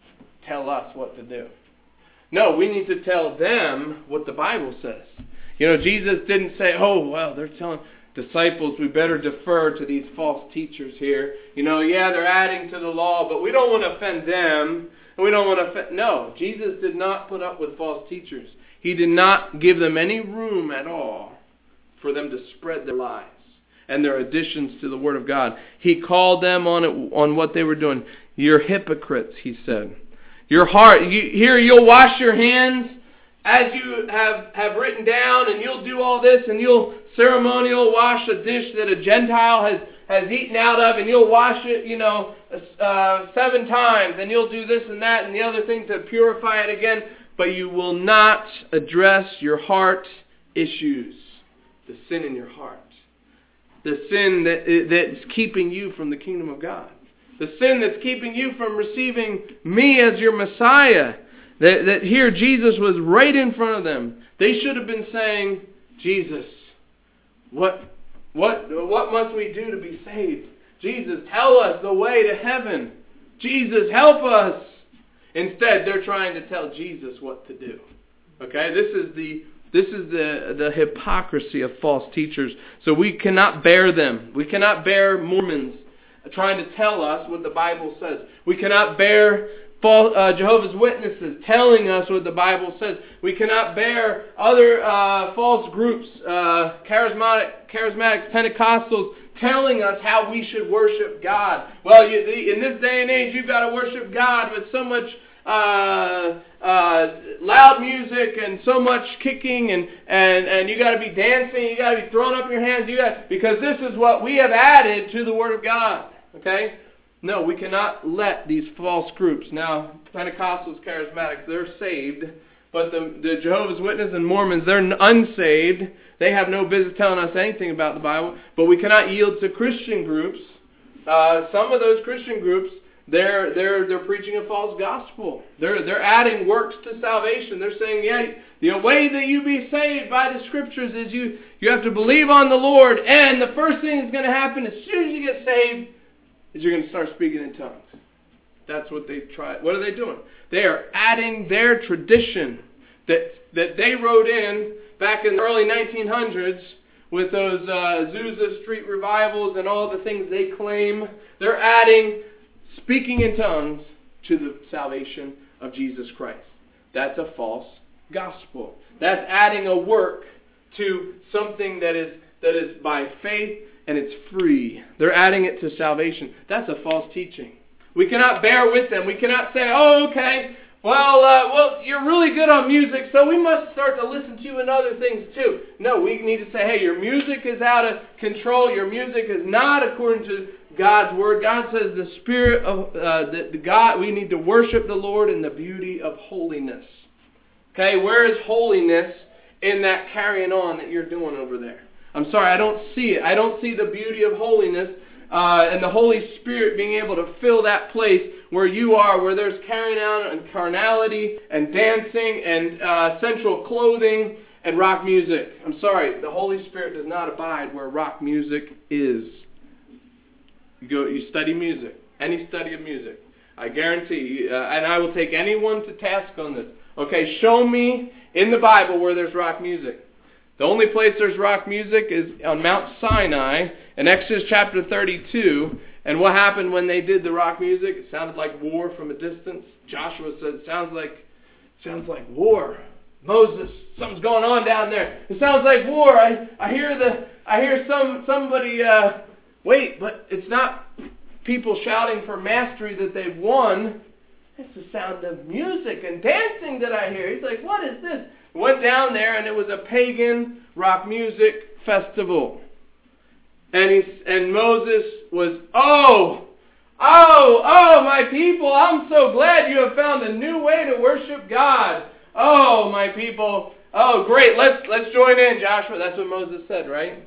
H: tell us what to do. No, we need to tell them what the Bible says. You know, Jesus didn't say, oh, well, they're telling disciples we better defer to these false teachers here. You know, yeah, they're adding to the law, but we don't want to offend them. And we don't want to offend. No, Jesus did not put up with false teachers. He did not give them any room at all for them to spread their lies and their additions to the Word of God. He called them on it, on what they were doing. You're hypocrites, he said. Your heart, you, here you'll wash your hands as you have, have written down, and you'll do all this, and you'll ceremonial wash a dish that a Gentile has, has eaten out of, and you'll wash it, you know, uh, seven times, and you'll do this and that and the other thing to purify it again, but you will not address your heart issues, the sin in your heart, the sin that that's keeping you from the kingdom of God. The sin that's keeping you from receiving me as your Messiah. That, that here Jesus was right in front of them. They should have been saying, Jesus, what, what, what must we do to be saved? Jesus, tell us the way to heaven. Jesus, help us. Instead, they're trying to tell Jesus what to do. Okay, this is the this is the the hypocrisy of false teachers. So we cannot bear them. We cannot bear Mormons trying to tell us what the Bible says. We cannot bear false, uh, Jehovah's Witnesses telling us what the Bible says. We cannot bear other uh, false groups, uh, charismatic, charismatics, Pentecostals, telling us how we should worship God. Well, you, in this day and age, you've got to worship God with so much uh, uh, loud music and so much kicking, and, and, and you got to be dancing, you got to be throwing up your hands, you got because this is what we have added to the Word of God. Okay? No, we cannot let these false groups. Now, Pentecostals, charismatics, they're saved, but the, the Jehovah's Witnesses and Mormons, they're unsaved. They have no business telling us anything about the Bible. But we cannot yield to Christian groups. Uh, some of those Christian groups, they're they're they're preaching a false gospel. They're they're adding works to salvation. They're saying, yeah, the way that you be saved by the Scriptures is you you have to believe on the Lord, and the first thing that's going to happen as soon as you get saved is you're going to start speaking in tongues. That's what they try. What are they doing? They are adding their tradition that that they wrote in back in the early nineteen hundreds with those uh, Azusa Street revivals and all the things they claim. They're adding speaking in tongues to the salvation of Jesus Christ. That's a false gospel. That's adding a work to something that is that is by faith and it's free. They're adding it to salvation. That's a false teaching. We cannot bear with them. We cannot say, oh, okay, well, uh, well, you're really good on music, so we must start to listen to you in other things too. No, we need to say, hey, your music is out of control. Your music is not according to God's word. God says the spirit of uh, the, the God. We need to worship the Lord in the beauty of holiness. Okay, where is holiness in that carrying on that you're doing over there? I'm sorry, I don't see it. I don't see the beauty of holiness uh, and the Holy Spirit being able to fill that place where you are, where there's carrying on and carnality and dancing and uh, sensual clothing and rock music. I'm sorry, the Holy Spirit does not abide where rock music is. You go, you study music, any study of music. I guarantee you, uh, and I will take anyone to task on this. Okay, show me in the Bible where there's rock music. The only place there's rock music is on Mount Sinai in Exodus chapter thirty-two. And what happened when they did the rock music? It sounded like war from a distance. Joshua said, it sounds like, sounds like war. Moses, something's going on down there. It sounds like war. I, I hear the, I hear some somebody. Uh, wait, but it's not people shouting for mastery that they've won. It's the sound of music and dancing that I hear. He's like, what is this? Went down there and it was a pagan rock music festival. And he, and Moses was, oh, oh, oh, my people, I'm so glad you have found a new way to worship God. Oh, my people, oh, great, let's let's join in, Joshua. That's what Moses said, right?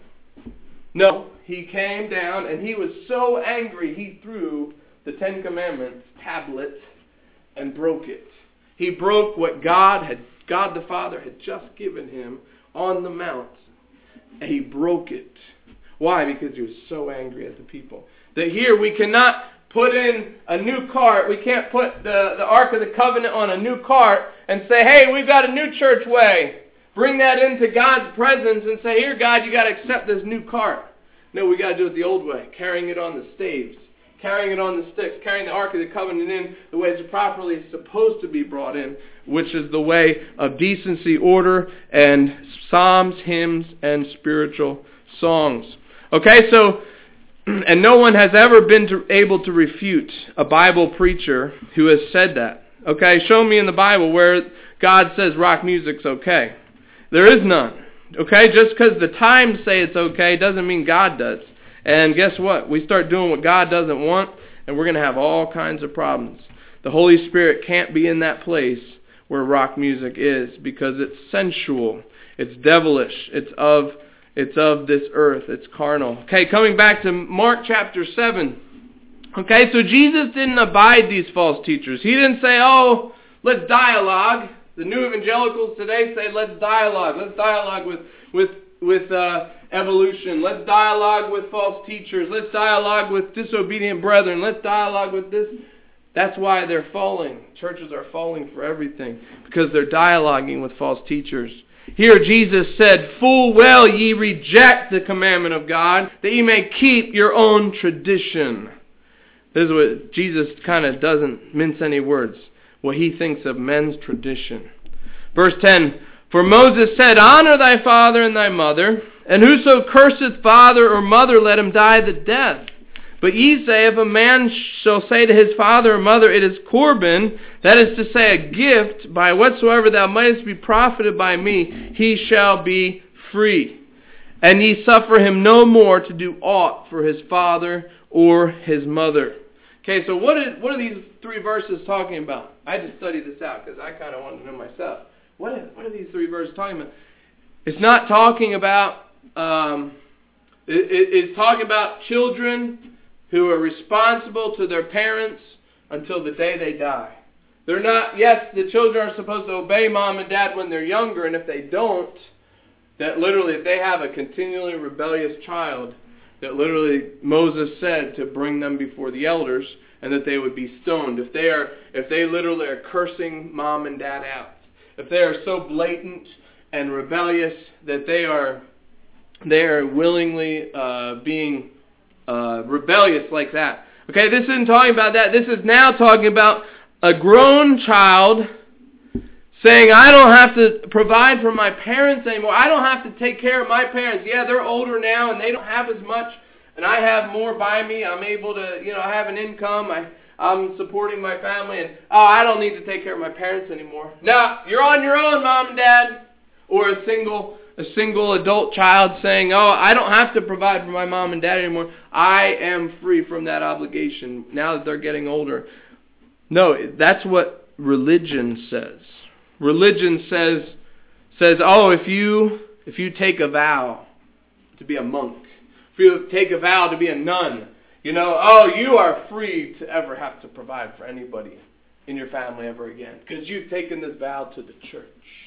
H: No, he came down and he was so angry he threw the Ten Commandments tablet and broke it. He broke what God had, God the Father had just given him on the mount. And he broke it. Why? Because he was so angry at the people. That here we cannot put in a new cart. We can't put the, the Ark of the Covenant on a new cart and say, hey, we've got a new church way. Bring that into God's presence and say, here, God, you got to accept this new cart. No, we got to do it the old way, carrying it on the staves, carrying it on the sticks, carrying the Ark of the Covenant in the way it's properly supposed to be brought in, which is the way of decency, order, and psalms, hymns, and spiritual songs. Okay, so, and no one has ever been to, able to refute a Bible preacher who has said that. Okay, show me in the Bible where God says rock music's okay. There is none. Okay, just because the times say it's okay doesn't mean God does. And guess what? We start doing what God doesn't want, and we're going to have all kinds of problems. The Holy Spirit can't be in that place where rock music is because it's sensual, it's devilish, it's of it's of this earth, it's carnal. Okay, coming back to Mark chapter seven. Okay, so Jesus didn't abide these false teachers. He didn't say, oh, let's dialogue. The new evangelicals today say, let's dialogue. Let's dialogue with with with uh, evolution. Let's dialogue with false teachers. Let's dialogue with disobedient brethren. Let's dialogue with this. That's why they're falling. Churches are falling for everything because they're dialoguing with false teachers. Here Jesus said, full well ye reject the commandment of God, that ye may keep your own tradition. This is what Jesus kind of doesn't mince any words. What he thinks of men's tradition. Verse ten, for Moses said, honor thy father and thy mother, and whoso curseth father or mother, let him die the death. But ye say, if a man shall say to his father or mother, it is Corban, that is to say, a gift, by whatsoever thou mightest be profited by me, he shall be free. And ye suffer him no more to do aught for his father or his mother. Okay, so what is what are these three verses talking about? I had to study this out because I kind of wanted to know myself. What are, what are these three verses talking about? It's not talking about, um, it, it, it's talking about children who are responsible to their parents until the day they die. They're not, yes, the children are supposed to obey mom and dad when they're younger, and if they don't, that literally, if they have a continually rebellious child, that literally Moses said to bring them before the elders and that they would be stoned. If they are, if they literally are cursing mom and dad out, if they are so blatant and rebellious that they are, they are willingly uh, being uh, rebellious like that. Okay, this isn't talking about that. This is now talking about a grown child saying, I don't have to provide for my parents anymore. I don't have to take care of my parents. Yeah, they're older now and they don't have as much, and I have more by me. I'm able to, you know, I have an income. I, I'm supporting my family, and, oh, I don't need to take care of my parents anymore. No, you're on your own, Mom and Dad. Or a single a single adult child saying, oh, I don't have to provide for my mom and dad anymore. I am free from that obligation now that they're getting older. No, that's what religion says. Religion says, says, oh, if you if you take a vow to be a monk, if you take a vow to be a nun, you know, oh, you are free to ever have to provide for anybody in your family ever again, because you've taken this vow to the church.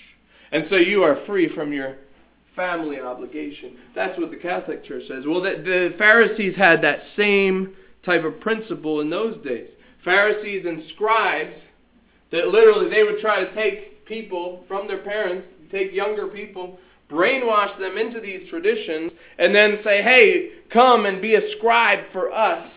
H: And so you are free from your family obligation. That's what the Catholic Church says. Well, the, the Pharisees had that same type of principle in those days. Pharisees and scribes, that literally they would try to take people from their parents, take younger people, brainwash them into these traditions, and then say, hey, come and be a scribe for us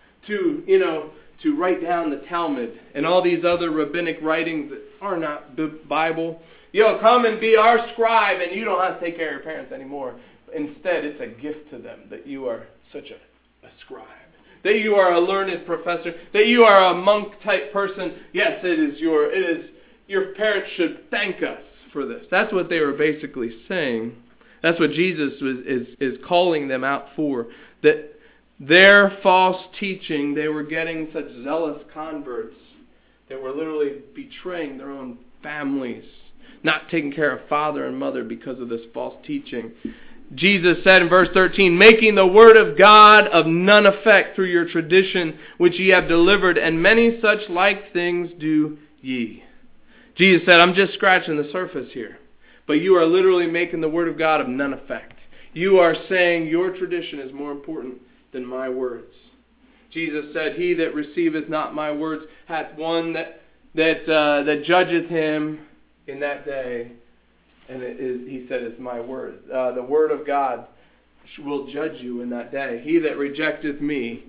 H: to, you know, to write down the Talmud and all these other rabbinic writings that are not the Bible. You know, come and be our scribe, and you don't have to take care of your parents anymore. Instead, it's a gift to them that you are such a, a scribe, that you are a learned professor, that you are a monk-type person. Yes, it is your, it is, your parents should thank us for this. That's what they were basically saying. That's what Jesus was, is, is calling them out for. That their false teaching, they were getting such zealous converts that were literally betraying their own families, not taking care of father and mother because of this false teaching. Jesus said in verse thirteen, making the word of God of none effect through your tradition which ye have delivered, and many such like things do ye. Jesus said, I'm just scratching the surface here. But you are literally making the word of God of none effect. You are saying your tradition is more important than my words. Jesus said, he that receiveth not my words hath one that that uh, that judgeth him in that day. And it is, he said, it's my word. Uh, the word of God will judge you in that day. He that rejecteth me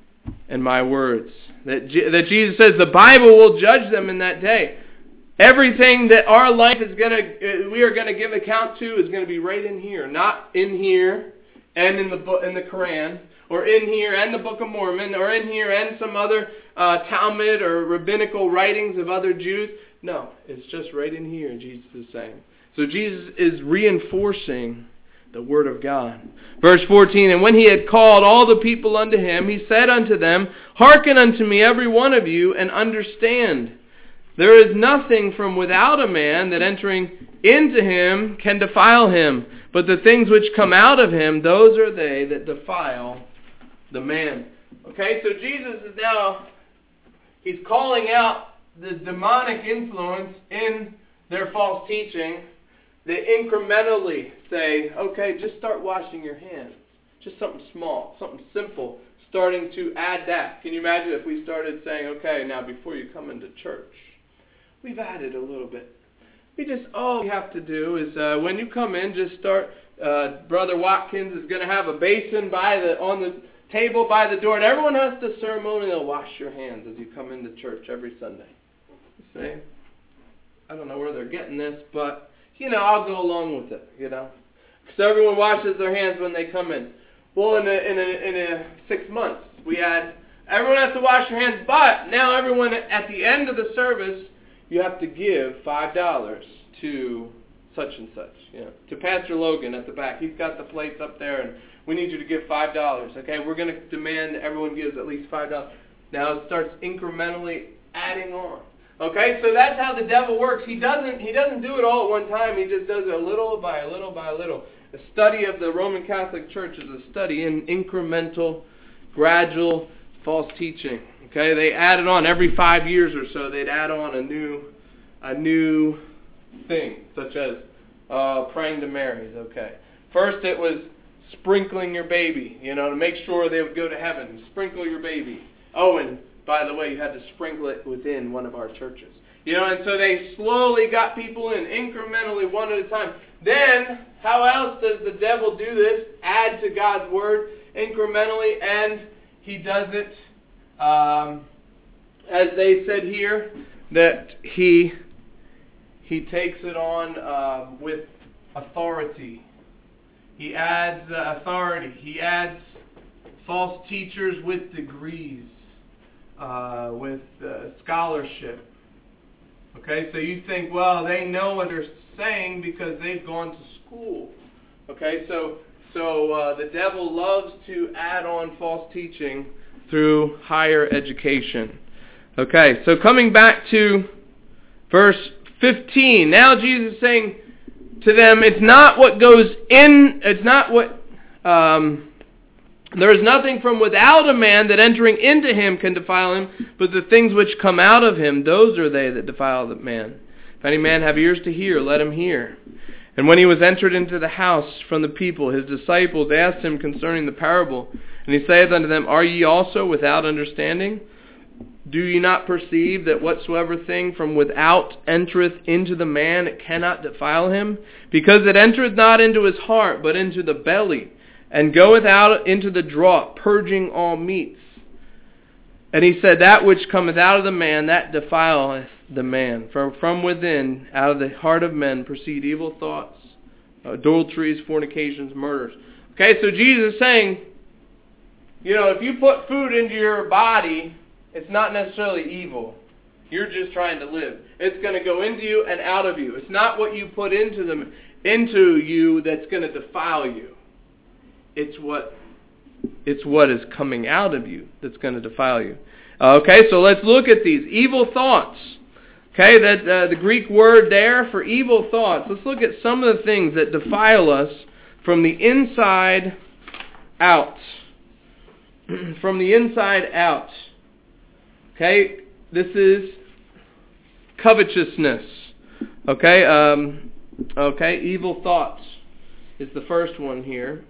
H: and my words. That, G- that Jesus says the Bible will judge them in that day. Everything that our life is going to, we are going to give account to is going to be right in here. Not in here and in the book, in the Quran, or in here and the Book of Mormon, or in here and some other uh, Talmud or rabbinical writings of other Jews. No, it's just right in here, Jesus is saying. So Jesus is reinforcing the word of God. Verse fourteen, and when he had called all the people unto him, he said unto them, hearken unto me every one of you, and understand. There is nothing from without a man that entering into him can defile him. But the things which come out of him, those are they that defile the man. Okay, so Jesus is now, he's calling out the demonic influence in their false teaching. They incrementally say, okay, just start washing your hands. Just something small, something simple, starting to add that. Can you imagine if we started saying, okay, now before you come into church, we've added a little bit. We just, all we have to do is uh, when you come in, just start, uh, Brother Watkins is going to have a basin by the on the table by the door, and everyone has to ceremonially wash your hands as you come into church every Sunday. You see? I don't know where they're getting this, but you know, I'll go along with it, you know. So everyone washes their hands when they come in. Well, in a, in a, in a six months, we had, everyone has to wash their hands, but now everyone, at the end of the service, you have to give five dollars to such and such, you know, to Pastor Logan at the back. He's got the plates up there, and we need you to give five dollars, okay? We're going to demand that everyone gives at least five dollars. Now it starts incrementally adding on. Okay, so that's how the devil works. He doesn't he doesn't do it all at one time. He just does it a little by a little by a little. The study of the Roman Catholic Church is a study in incremental, gradual, false teaching. Okay, they added on every five years or so. They'd add on a new a new thing, such as uh, praying to Marys. Okay, first it was sprinkling your baby, you know, to make sure they would go to heaven. Sprinkle your baby. Oh, and by the way, you had to sprinkle it within one of our churches. You know, and so they slowly got people in, incrementally, one at a time. Then, how else does the devil do this? Add to God's word incrementally, and he does it, um, as they said here, that he he takes it on uh, with authority. He adds uh, authority. He adds false teachers with degrees. uh, with uh, scholarship. Okay, so you think, well, they know what they're saying because they've gone to school. Okay, so so uh, the devil loves to add on false teaching through higher education. Okay, so coming back to verse fifteen. Now Jesus is saying to them, it's not what goes in, it's not what, um, there is nothing from without a man that entering into him can defile him, but the things which come out of him, those are they that defile the man. If any man have ears to hear, let him hear. And when he was entered into the house from the people, his disciples asked him concerning the parable. And he saith unto them, are ye also without understanding? Do ye not perceive that whatsoever thing from without entereth into the man, it cannot defile him? Because it entereth not into his heart, but into the belly, and goeth out into the draught, purging all meats. And he said, that which cometh out of the man, that defileth the man. For from within, out of the heart of men, proceed evil thoughts, adulteries, fornications, murders. Okay, so Jesus is saying, you know, if you put food into your body, it's not necessarily evil. You're just trying to live. It's going to go into you and out of you. It's not what you put into them, into you that's going to defile you. It's what it's what is coming out of you that's going to defile you. Uh, okay, so let's look at these evil thoughts. Okay, that uh, the Greek word there for evil thoughts. Let's look at some of the things that defile us from the inside out. From the inside out. Okay, this is covetousness. Okay, um, okay, evil thoughts is the first one here.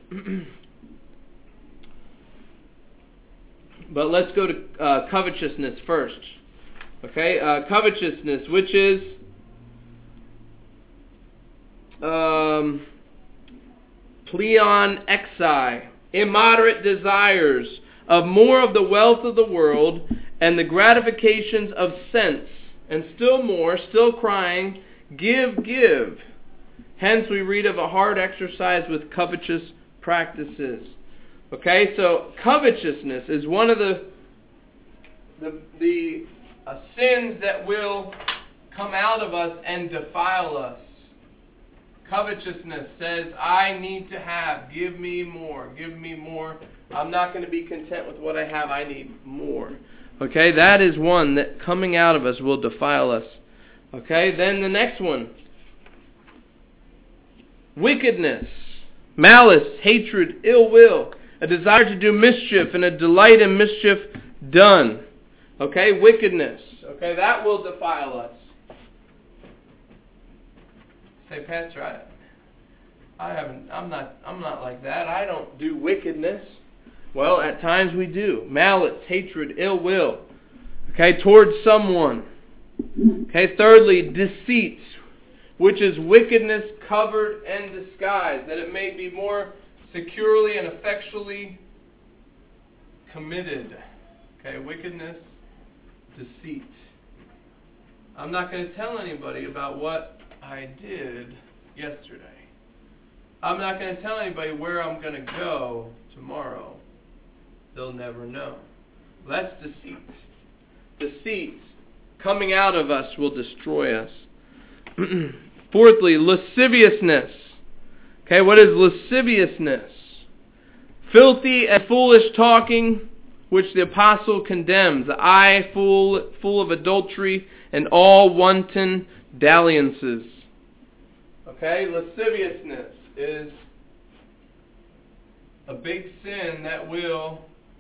H: But let's go to uh, covetousness first. Okay, uh, covetousness, which is um, pleon exi, immoderate desires of more of the wealth of the world and the gratifications of sense, and still more, still crying, give, give. Hence we read of a hard exercise with covetous practices. Okay, so covetousness is one of the the, the uh, sins that will come out of us and defile us. Covetousness says, I need to have, give me more, give me more. I'm not going to be content with what I have, I need more. Okay, that is one that coming out of us will defile us. Okay, then the next one. Wickedness, malice, hatred, ill will, a desire to do mischief and a delight in mischief done. Okay, wickedness. Okay, that will defile us. Say, Pastor, I, I haven't. I'm not. I'm not like that. I don't do wickedness. Well, at times we do. Malice, hatred, ill will. Okay, towards someone. Okay, thirdly, deceit, which is wickedness covered and disguised, that it may be more securely and effectually committed. Okay, wickedness, deceit. I'm not going to tell anybody about what I did yesterday. I'm not going to tell anybody where I'm going to go tomorrow. They'll never know. That's deceit. Deceit coming out of us will destroy us. Fourthly, lasciviousness. Okay, what is lasciviousness? Filthy and foolish talking, which the apostle condemns. The eye full, full of adultery and all wanton dalliances. Okay, lasciviousness is a big sin that will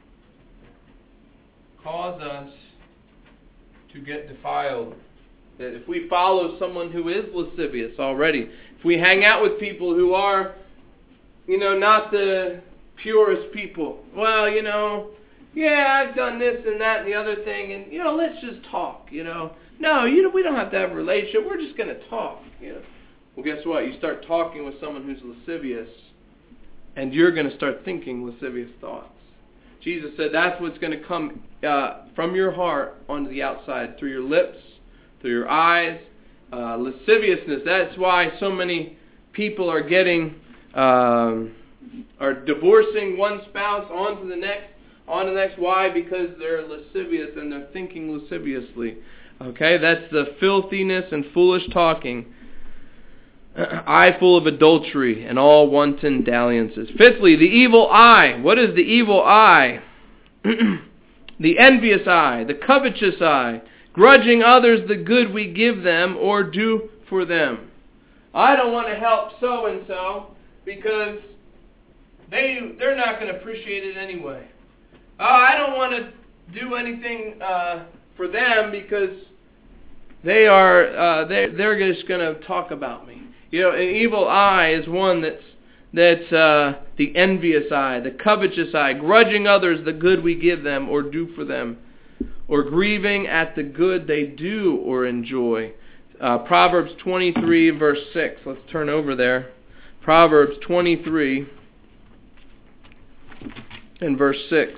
H: cause us to get defiled. That if we follow someone who is lascivious already, if we hang out with people who are, you know, not the purest people, well, you know, yeah, I've done this and that and the other thing, and, you know, let's just talk, you know. No, you know, we don't have to have a relationship. We're just going to talk, you know. Well, guess what? You start talking with someone who's lascivious, and you're going to start thinking lascivious thoughts. Jesus said that's what's going to come uh, from your heart onto the outside, through your lips, through your eyes. Uh, lasciviousness, that's why so many people are getting, um, are divorcing one spouse onto the next, On to the next. Why? Because they're lascivious and they're thinking lasciviously. Okay, that's the filthiness and foolish talking. Eye full of adultery and all wanton dalliances. Fifthly, the evil eye. What is the evil eye? The envious eye, the covetous eye, grudging others the good we give them or do for them. I don't want to help so-and-so because they, they're not going to appreciate it anyway. Oh, I don't want to do anything uh, for them because they are uh, they they're just going to talk about me. You know, an evil eye is one that's that's uh, the envious eye, the covetous eye, grudging others the good we give them or do for them, or grieving at the good they do or enjoy. Uh, Proverbs twenty-three, verse six. Let's turn over there. Proverbs twenty-three and verse six.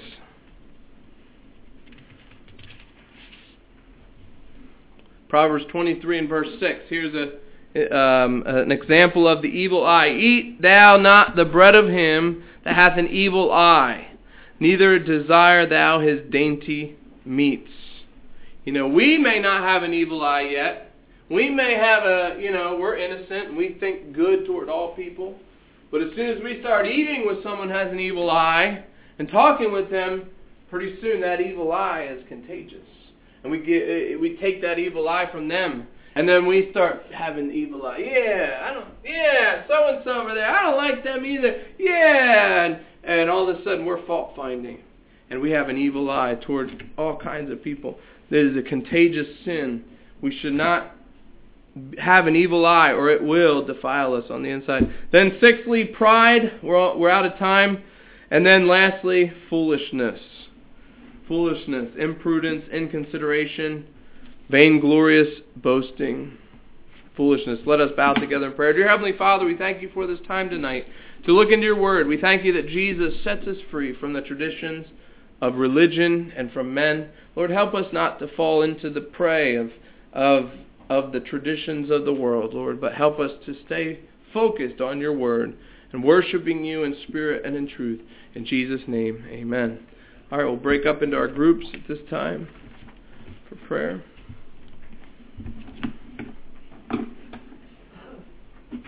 H: Proverbs twenty-three and verse six. Here's a um, an example of the evil eye. Eat thou not the bread of him that hath an evil eye, neither desire thou his dainty meats. You know, we may not have an evil eye yet. We may have a, you know, we're innocent and we think good toward all people. But as soon as we start eating with someone who has an evil eye and talking with them, pretty soon that evil eye is contagious. And we get, we take that evil eye from them. And then we start having evil eye. Yeah, I don't, yeah, so-and-so over there, I don't like them either. Yeah. And, and all of a sudden we're fault finding. And we have an evil eye toward all kinds of people. It is a contagious sin. We should not have an evil eye or it will defile us on the inside. Then sixthly, pride. We're, all, we're out of time. And then lastly, foolishness. Foolishness, imprudence, inconsideration, vainglorious boasting, foolishness. Let us bow together in prayer. Dear Heavenly Father, we thank you for this time tonight to look into your word. We thank you that Jesus sets us free from the traditions of religion and from men. Lord, help us not to fall into the prey of, of, of the traditions of the world, Lord, but help us to stay focused on your word and worshiping you in spirit and in truth. In Jesus' name, amen. All right, we'll break up into our groups at this time for prayer.